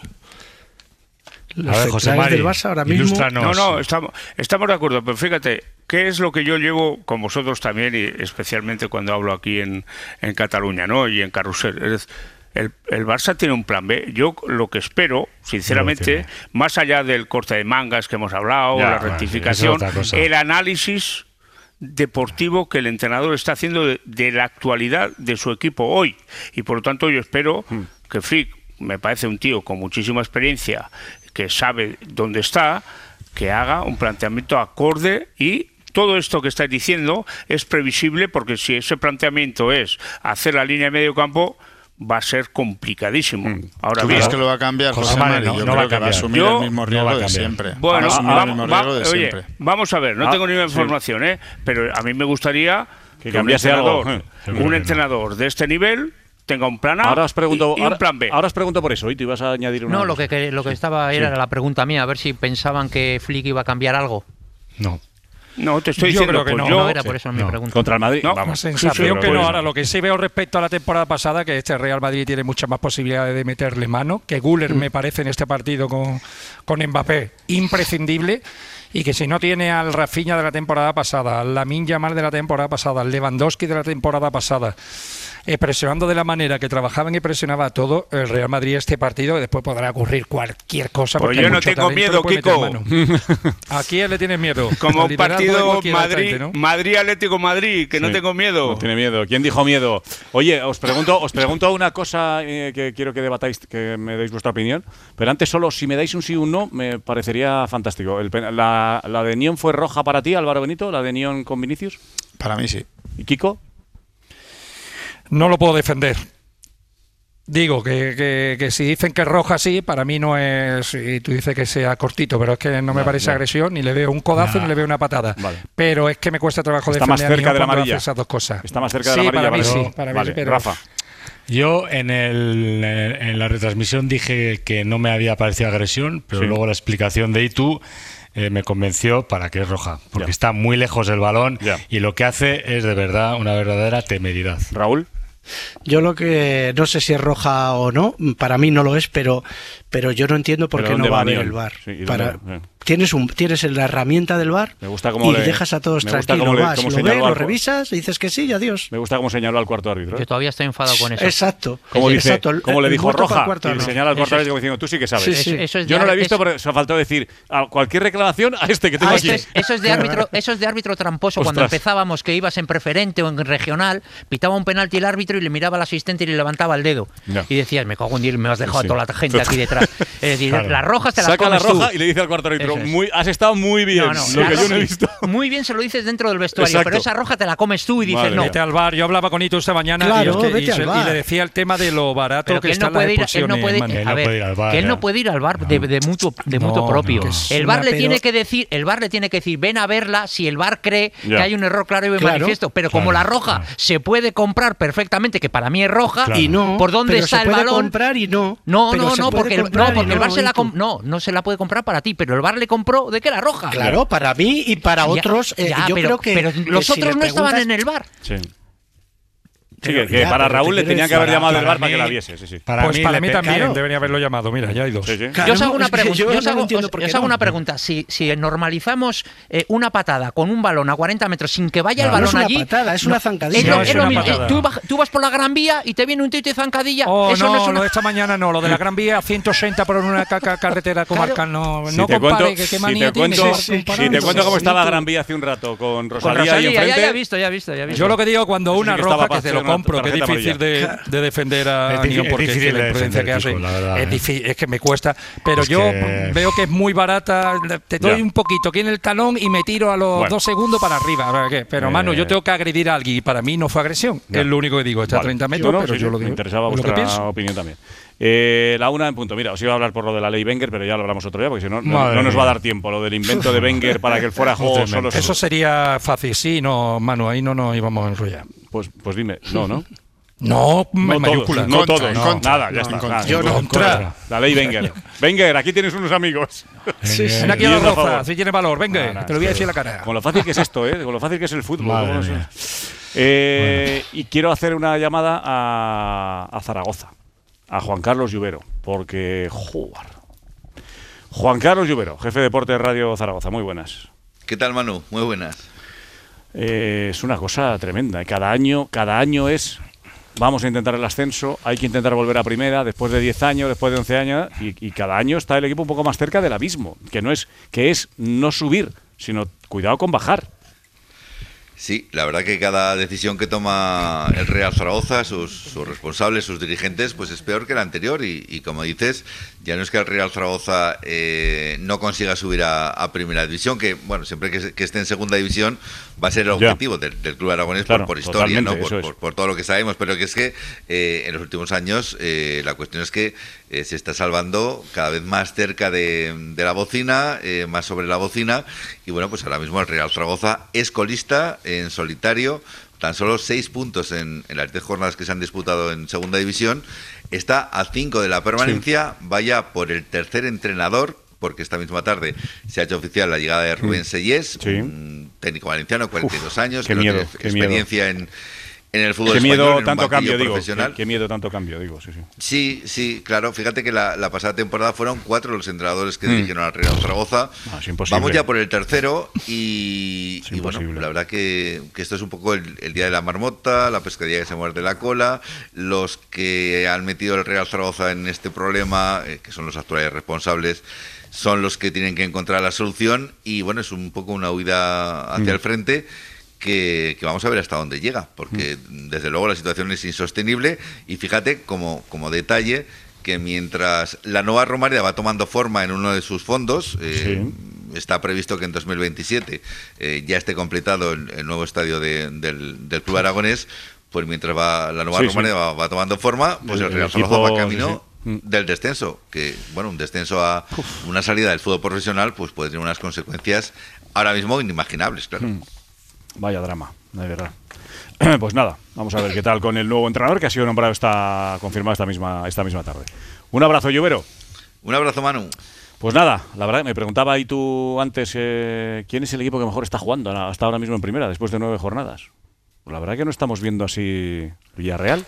[SPEAKER 20] Los
[SPEAKER 5] a ver, José
[SPEAKER 20] centrales
[SPEAKER 5] Mari,
[SPEAKER 20] del Barça ahora mismo.
[SPEAKER 4] No, no, estamos, estamos de acuerdo, pero fíjate, ¿qué es lo que yo llevo con vosotros también, y especialmente cuando hablo aquí en, en Cataluña, ¿no? Y en Carrusel? Es, el, el Barça tiene un plan B. Yo lo que espero, sinceramente, no más allá del corte de mangas que hemos hablado, ya, la rectificación, bueno, el análisis deportivo que el entrenador está haciendo de, de la actualidad de su equipo hoy. Y por lo tanto yo espero hmm. que Flick, me parece un tío con muchísima experiencia, que sabe dónde está, que haga un planteamiento acorde, y todo esto que estáis diciendo es previsible, porque si ese planteamiento es hacer la línea de medio campo, va a ser complicadísimo. Mm. Ahora
[SPEAKER 16] ¿Tú crees que lo va a cambiar, José Mari? No, yo no creo va que va a asumir yo, el mismo riesgo no de siempre.
[SPEAKER 4] Bueno, va va, el mismo va, riesgo de oye, siempre. Vamos a ver, no ah, tengo ninguna información, sí. ¿eh? Pero a mí me gustaría que, que un entrenador, algo. un entrenador de este nivel tenga un plan A
[SPEAKER 3] ahora os pregunto,
[SPEAKER 4] y, y un plan B.
[SPEAKER 3] Ahora os pregunto por eso, y tú ibas a añadir una...
[SPEAKER 8] No, lo que, que, lo que estaba era sí. la pregunta mía, a ver si pensaban que Flick iba a cambiar algo.
[SPEAKER 5] No.
[SPEAKER 4] No, te estoy
[SPEAKER 7] yo
[SPEAKER 4] diciendo
[SPEAKER 7] creo que
[SPEAKER 4] pues
[SPEAKER 7] no,
[SPEAKER 4] yo,
[SPEAKER 8] no era por eso
[SPEAKER 7] sí,
[SPEAKER 8] mi
[SPEAKER 7] no.
[SPEAKER 8] pregunta.
[SPEAKER 3] Contra el Madrid,
[SPEAKER 7] no,
[SPEAKER 3] vamos.
[SPEAKER 7] sensación
[SPEAKER 3] sí,
[SPEAKER 7] que no.
[SPEAKER 3] Pues,
[SPEAKER 7] ahora lo que sí veo respecto a la temporada pasada, que este Real Madrid tiene muchas más posibilidades de meterle mano, que Güler mm. me parece en este partido con, con Mbappé imprescindible, y que si no tiene al Rafinha de la temporada pasada, al Lamine Yamal de la temporada pasada, al Lewandowski de la temporada pasada, eh, presionando de la manera que trabajaban y presionaba a todo el Real Madrid este partido, que después podrá ocurrir cualquier cosa.
[SPEAKER 4] Pues yo no tengo miedo, Kiko.
[SPEAKER 7] ¿A quién le tienes miedo?
[SPEAKER 4] Como un partido Madrid, ¿no? Madrid-Atlético Madrid, que sí, no tengo miedo.
[SPEAKER 3] No tiene miedo. ¿Quién dijo miedo? Oye, os pregunto, os pregunto una cosa eh, que quiero que debatáis, que me deis vuestra opinión, pero antes solo, si me dais un sí o un no, me parecería fantástico. El, la, ¿La de Nión fue roja para ti, Álvaro Benito? ¿La de Nión con Vinicius?
[SPEAKER 16] Para mí sí.
[SPEAKER 3] ¿Y Kiko?
[SPEAKER 7] No lo puedo defender. Digo que, que, que si dicen que es roja, sí, para mí no es. Y tú dices que sea cortito, pero es que no me vale, parece vale. agresión, ni le veo un codazo, nah. ni le veo una patada. Vale. Pero es que me cuesta trabajo
[SPEAKER 3] Está
[SPEAKER 7] defender
[SPEAKER 3] más cerca
[SPEAKER 7] a
[SPEAKER 3] de la amarilla.
[SPEAKER 7] Esas dos cosas.
[SPEAKER 3] Está más cerca de
[SPEAKER 7] sí,
[SPEAKER 3] la amarilla.
[SPEAKER 7] Para mí
[SPEAKER 3] pero...
[SPEAKER 7] sí, para
[SPEAKER 3] vale.
[SPEAKER 7] mí, pero...
[SPEAKER 3] Rafa.
[SPEAKER 5] Yo en, el, en la retransmisión dije que no me había parecido agresión, pero sí. luego la explicación de Itu eh, me convenció para que es roja, porque ya. está muy lejos del balón ya. y lo que hace es de verdad una verdadera temeridad.
[SPEAKER 3] Raúl.
[SPEAKER 20] Yo lo que no sé si es roja o no, para mí no lo es, pero pero yo no entiendo por qué no va a haber el V A R. Sí, para, tienes un tienes la herramienta del V A R
[SPEAKER 3] me gusta cómo
[SPEAKER 20] y
[SPEAKER 3] le,
[SPEAKER 20] dejas a todos tranquilos,
[SPEAKER 3] le,
[SPEAKER 20] vas, lo ves, lo revisas, y dices que sí y adiós.
[SPEAKER 3] Me gusta cómo señaló al cuarto árbitro.
[SPEAKER 8] Yo todavía estoy enfadado con eso.
[SPEAKER 20] Exacto.
[SPEAKER 3] Como dice,
[SPEAKER 20] exacto. El,
[SPEAKER 3] como le dijo roja
[SPEAKER 20] cuarto,
[SPEAKER 3] y le señala al cuarto árbitro como diciendo, tú sí que sabes.
[SPEAKER 20] Sí, sí.
[SPEAKER 8] Eso, eso es
[SPEAKER 3] yo no lo he visto,
[SPEAKER 8] es,
[SPEAKER 3] pero se ha faltado decir a cualquier reclamación a este que tengo aquí.
[SPEAKER 8] Es, eso es de árbitro, eso es de árbitro tramposo. Ostras. Cuando empezábamos que ibas en preferente o en regional, pitaba un penalti el árbitro y le miraba al asistente y le levantaba el dedo. No. Y decías, me cago en Dios, me has dejado sí. a toda la gente aquí detrás. Es decir, claro. las rojas te las
[SPEAKER 3] Saca
[SPEAKER 8] comes
[SPEAKER 3] la roja
[SPEAKER 8] tú.
[SPEAKER 3] Y le dice al cuarto árbitro, muy, has estado muy bien. No, no, lo que yo no he visto.
[SPEAKER 8] Muy bien se lo dices dentro del vestuario, Exacto. pero esa roja te la comes tú y dices,
[SPEAKER 7] Madre
[SPEAKER 8] no.
[SPEAKER 7] Vete al V A R. Yo hablaba con Ito esta mañana
[SPEAKER 20] claro,
[SPEAKER 7] y, es que, y, se, y le decía el tema de lo barato
[SPEAKER 8] pero
[SPEAKER 7] que,
[SPEAKER 8] que está
[SPEAKER 7] no
[SPEAKER 8] la
[SPEAKER 7] expulsión.
[SPEAKER 8] No puede, él no puede ir al V A R. Que él no puede ir al V A R de, de mutuo, de mutuo no, propio. No, el V A R le pero... tiene que decir, el V A R le tiene que decir, ven a verla si el V A R cree ya. que hay un error claro y claro, manifiesto. Pero claro, como la roja claro. se puede comprar perfectamente, que para mí es roja,
[SPEAKER 20] claro. y no,
[SPEAKER 8] ¿por dónde está el balón?
[SPEAKER 20] Se puede comprar y no.
[SPEAKER 8] No, no, no, porque el V A R se la no, no se la puede comprar para ti, pero el V A R le compró de que era roja.
[SPEAKER 20] Claro, para mí y para
[SPEAKER 8] ya,
[SPEAKER 20] otros. Eh,
[SPEAKER 8] ya,
[SPEAKER 20] yo
[SPEAKER 8] pero,
[SPEAKER 20] creo que.
[SPEAKER 8] Pero los
[SPEAKER 20] que
[SPEAKER 8] otros
[SPEAKER 20] si
[SPEAKER 8] no estaban
[SPEAKER 20] preguntas...
[SPEAKER 8] en el V A R.
[SPEAKER 3] Sí. Sí, que, que ya, para Raúl le tenía que haber llamado del V A R para que la viese. Sí, sí.
[SPEAKER 7] Para pues mí, para mí también claro. debería haberlo llamado. Mira, ya hay dos. Sí, sí.
[SPEAKER 8] Claro, yo os hago una pregunta. Yo, yo os hago, no os, os hago no. una pregunta. Si, si normalizamos eh, una patada con un balón a cuarenta metros sin que vaya no, el balón
[SPEAKER 20] no es
[SPEAKER 8] allí.
[SPEAKER 20] una patada, es no, una zancadilla.
[SPEAKER 8] Es lo,
[SPEAKER 20] no,
[SPEAKER 8] es es lo mismo. Tú, tú vas por la Gran Vía y te viene un tito y zancadilla.
[SPEAKER 7] Oh,
[SPEAKER 8] eso
[SPEAKER 7] no,
[SPEAKER 8] no es una...
[SPEAKER 7] lo de esta mañana no. Lo de la Gran Vía a ciento ochenta por una carretera comarcal. No, no compare. ¿Qué manía tienes?
[SPEAKER 3] Si te cuento cómo estaba Gran Vía hace un rato con Rosalía ahí enfrente.
[SPEAKER 8] Ya he visto, ya he visto.
[SPEAKER 7] Yo lo que digo cuando una roja que te lo compro, que es difícil de defender a Nión porque es, es la imprudencia que hace. Chico, es, difícil, es que me cuesta. Pero es yo que... veo que es muy barata. Te doy ya. un poquito aquí en el talón y me tiro a los bueno. dos segundos para arriba. ¿Qué? Pero, eh... Manu, yo tengo que agredir a alguien y para mí no fue agresión. Ya. Es lo único que digo. Está vale. a treinta metros, yo no, pero sí, yo lo digo.
[SPEAKER 3] Me interesaba vuestra opinión también. Eh, la una en punto. Mira, os iba a hablar por lo de la ley Wenger, pero ya lo hablamos otro día, porque si no, no, no nos va a dar tiempo. Lo del invento de Wenger para que el fuera de juego solo
[SPEAKER 7] Eso sería fácil, sí, no, Manu, ahí no nos íbamos a enrollar.
[SPEAKER 3] Pues, pues dime, no, ¿no?
[SPEAKER 7] No,
[SPEAKER 3] no
[SPEAKER 7] mayúscula.
[SPEAKER 3] Todos, no
[SPEAKER 7] contra,
[SPEAKER 3] todos,
[SPEAKER 7] no.
[SPEAKER 3] no, nada, ya está. Nada,
[SPEAKER 7] Yo no, contra.
[SPEAKER 3] La ley Wenger. Wenger, aquí tienes unos amigos.
[SPEAKER 7] Sí, sí. Ven aquí a la roza, si tiene valor, venga, no, no, te lo voy a decir en la cara.
[SPEAKER 3] Con lo fácil que es esto, ¿eh? Con lo fácil que es el fútbol. No eh, bueno. Y quiero hacer una llamada a, a Zaragoza, a Juan Carlos Lluvero, porque... Joder. Juan Carlos Lluvero, jefe de deporte de Radio Zaragoza, muy buenas.
[SPEAKER 21] ¿Qué tal, Manu? Muy buenas.
[SPEAKER 3] Eh, es una cosa tremenda. Cada año, cada año es... Vamos a intentar el ascenso, hay que intentar volver a primera después de diez años, después de once años, y, y cada año está el equipo un poco más cerca del abismo, que no es, que es no subir, sino cuidado con bajar.
[SPEAKER 21] Sí, la verdad que cada decisión que toma el Real Zaragoza, sus, sus responsables, sus dirigentes, pues es peor que la anterior y, y como dices, ya no es que el Real Zaragoza eh, no consiga subir a, a Primera División, que bueno, siempre que, que esté en Segunda División va a ser el objetivo del, del Club Aragonés,
[SPEAKER 3] claro,
[SPEAKER 21] por, por historia, ¿no? Por,
[SPEAKER 3] es.
[SPEAKER 21] por, por todo lo que sabemos, pero que es que eh, en los últimos años eh, la cuestión es que eh, se está salvando cada vez más cerca de, de la bocina, eh, más sobre la bocina, y bueno, pues ahora mismo el Real Zaragoza es colista en solitario, tan solo seis puntos en, en las diez jornadas que se han disputado en Segunda División, está a cinco de la permanencia, sí. Vaya por el tercer entrenador, porque esta misma tarde se ha hecho oficial la llegada de Rubén sí. Sellés, sí. un técnico valenciano, cuarenta y dos Uf, años,
[SPEAKER 3] que
[SPEAKER 21] no
[SPEAKER 3] miedo,
[SPEAKER 21] tiene
[SPEAKER 3] qué
[SPEAKER 21] experiencia
[SPEAKER 3] miedo.
[SPEAKER 21] en... En el fútbol
[SPEAKER 3] qué miedo
[SPEAKER 21] español,
[SPEAKER 3] tanto cambio, digo.
[SPEAKER 21] Qué,
[SPEAKER 3] qué miedo tanto cambio, digo. Sí, sí.
[SPEAKER 21] Sí, sí, claro. Fíjate que la, la pasada temporada fueron cuatro los entrenadores que mm. dirigieron al Real Zaragoza.
[SPEAKER 3] No, es imposible.
[SPEAKER 21] Vamos ya por el tercero y, y bueno, la verdad que, que esto es un poco el, el día de la marmota, la pescadilla que se muerde la cola. Los que han metido el Real Zaragoza en este problema, eh, que son los actuales responsables, son los que tienen que encontrar la solución y bueno, es un poco una huida hacia mm. el frente. Que, que vamos a ver hasta dónde llega, porque mm. desde luego la situación es insostenible y fíjate como, como detalle que mientras la nueva Romareda va tomando forma en uno de sus fondos, eh, sí. está previsto que en dos mil veintisiete eh, ya esté completado el, el nuevo estadio de, del, del Club Aragonés, pues mientras va la nueva sí, Romareda sí. Va, va tomando forma, pues el, el Real Zaragoza va camino sí, sí. del descenso, que bueno, un descenso a Uf. una salida del fútbol profesional pues puede tener unas consecuencias ahora mismo inimaginables, claro. Mm.
[SPEAKER 3] Vaya drama, de verdad. Pues nada, vamos a ver qué tal con el nuevo entrenador que ha sido nombrado, está confirmado esta misma, esta misma tarde. Un abrazo, Lluvero.
[SPEAKER 21] Un abrazo, Manu.
[SPEAKER 3] Pues nada, la verdad, me preguntaba ahí tú antes eh, quién es el equipo que mejor está jugando hasta ahora mismo en primera, después de nueve jornadas. Pues la verdad que no estamos viendo así Villarreal.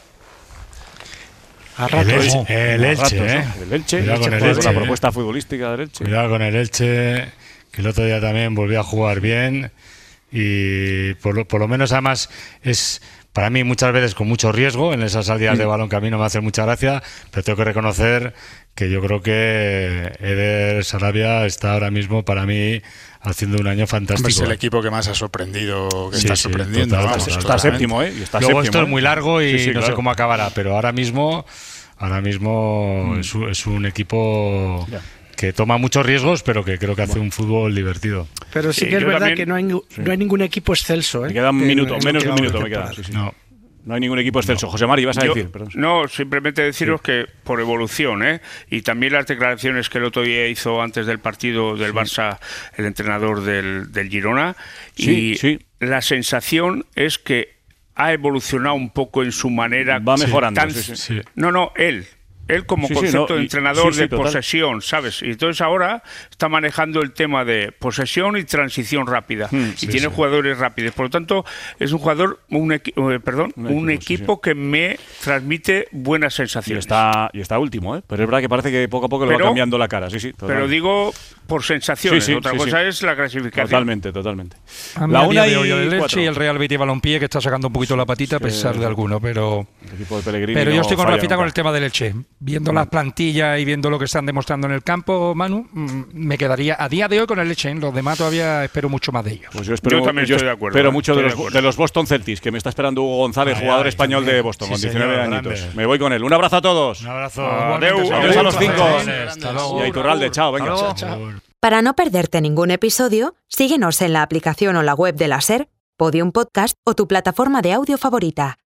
[SPEAKER 5] A ratos, el Elche, el Elche,
[SPEAKER 3] ratos,
[SPEAKER 5] ¿eh?
[SPEAKER 3] ¿no? El Elche,
[SPEAKER 5] Cuidado con el
[SPEAKER 3] pues,
[SPEAKER 5] Elche,
[SPEAKER 3] la
[SPEAKER 5] ¿eh?
[SPEAKER 3] propuesta futbolística del Elche.
[SPEAKER 5] Cuidado con el Elche, que el otro día también volvió a jugar bien. Y por lo, por lo menos además es para mí muchas veces con mucho riesgo en esas salidas de balón que a mí no me hacen mucha gracia, pero tengo que reconocer que yo creo que Eder Sarabia está ahora mismo para mí haciendo un año fantástico.
[SPEAKER 16] Es el equipo que más ha sorprendido, que
[SPEAKER 5] sí,
[SPEAKER 16] está
[SPEAKER 5] sí,
[SPEAKER 16] sorprendiendo.
[SPEAKER 5] Total,
[SPEAKER 16] vamos,
[SPEAKER 5] total,
[SPEAKER 3] está séptimo, ¿eh? Y está
[SPEAKER 5] Luego
[SPEAKER 3] séptimo,
[SPEAKER 5] esto
[SPEAKER 3] ¿eh?
[SPEAKER 5] es muy largo y
[SPEAKER 3] sí, sí,
[SPEAKER 5] no
[SPEAKER 3] claro.
[SPEAKER 5] sé cómo acabará, pero ahora mismo ahora mismo
[SPEAKER 3] mm.
[SPEAKER 5] es, es un equipo ya. que toma muchos riesgos, pero que creo que hace bueno. un fútbol divertido.
[SPEAKER 20] Pero sí, sí que es verdad también, que no hay, sí. no hay ningún equipo excelso. ¿eh?
[SPEAKER 3] Me queda un minuto, en, menos de un minuto me queda. Sí, sí.
[SPEAKER 5] No.
[SPEAKER 3] No hay ningún equipo excelso. No. José Mari, vas a
[SPEAKER 4] Yo,
[SPEAKER 3] decir. Perdón.
[SPEAKER 4] No, simplemente deciros sí. que por evolución, ¿eh? Y también las declaraciones que el otro día hizo antes del partido del sí. Barça, el entrenador del, del Girona.
[SPEAKER 3] Sí,
[SPEAKER 4] y
[SPEAKER 3] sí.
[SPEAKER 4] la sensación es que ha evolucionado un poco en su manera.
[SPEAKER 3] Va mejorando.
[SPEAKER 4] Tan,
[SPEAKER 3] sí, sí, sí.
[SPEAKER 4] No, no, él. Él como
[SPEAKER 3] sí,
[SPEAKER 4] concepto
[SPEAKER 3] sí, no,
[SPEAKER 4] de entrenador
[SPEAKER 3] sí, sí,
[SPEAKER 4] de
[SPEAKER 3] total.
[SPEAKER 4] posesión, ¿sabes? Y entonces ahora está manejando el tema de posesión y transición rápida. Mm, y sí, tiene sí. jugadores rápidos. Por lo tanto, es un jugador, un, equi eh, perdón, un equipo, un equipo sí, sí. que me transmite buenas sensaciones.
[SPEAKER 3] Y está, y está último, ¿eh? Pero es verdad que parece que poco a poco le va cambiando la cara. Sí, sí,
[SPEAKER 4] pero digo por sensaciones. Sí, sí, Otra sí, cosa sí. es la clasificación.
[SPEAKER 3] Totalmente, totalmente.
[SPEAKER 7] A la una y el Elche y el Real Betis Balompié, que está sacando un poquito la patita a pesar de alguno, pero...
[SPEAKER 3] El equipo de Pellegrini
[SPEAKER 7] pero yo
[SPEAKER 3] no
[SPEAKER 7] estoy con Rafita con el tema del Elche. Viendo
[SPEAKER 3] Mm.
[SPEAKER 7] las plantillas y viendo lo que están demostrando en el campo, Manu, me quedaría a día de hoy con el Elche. Los demás todavía espero mucho más de ellos.
[SPEAKER 3] Pues yo, espero,
[SPEAKER 4] yo también
[SPEAKER 3] yo
[SPEAKER 4] estoy de acuerdo.
[SPEAKER 3] Pero
[SPEAKER 4] ¿eh?
[SPEAKER 3] mucho de los, de, de los Boston Celtics, que me está esperando Hugo González, ay, jugador ay, español también. de Boston, sí, con diecinueve señor, añitos. Grande. Me voy con él. Un abrazo a todos.
[SPEAKER 5] Un abrazo.
[SPEAKER 3] Adiós. Adiós a los cinco. Y a Iturralde. Chao, venga.
[SPEAKER 7] Chao, chao.
[SPEAKER 1] Para no perderte ningún episodio, síguenos en la aplicación o la web de la SER, Podium Podcast o tu plataforma de audio favorita.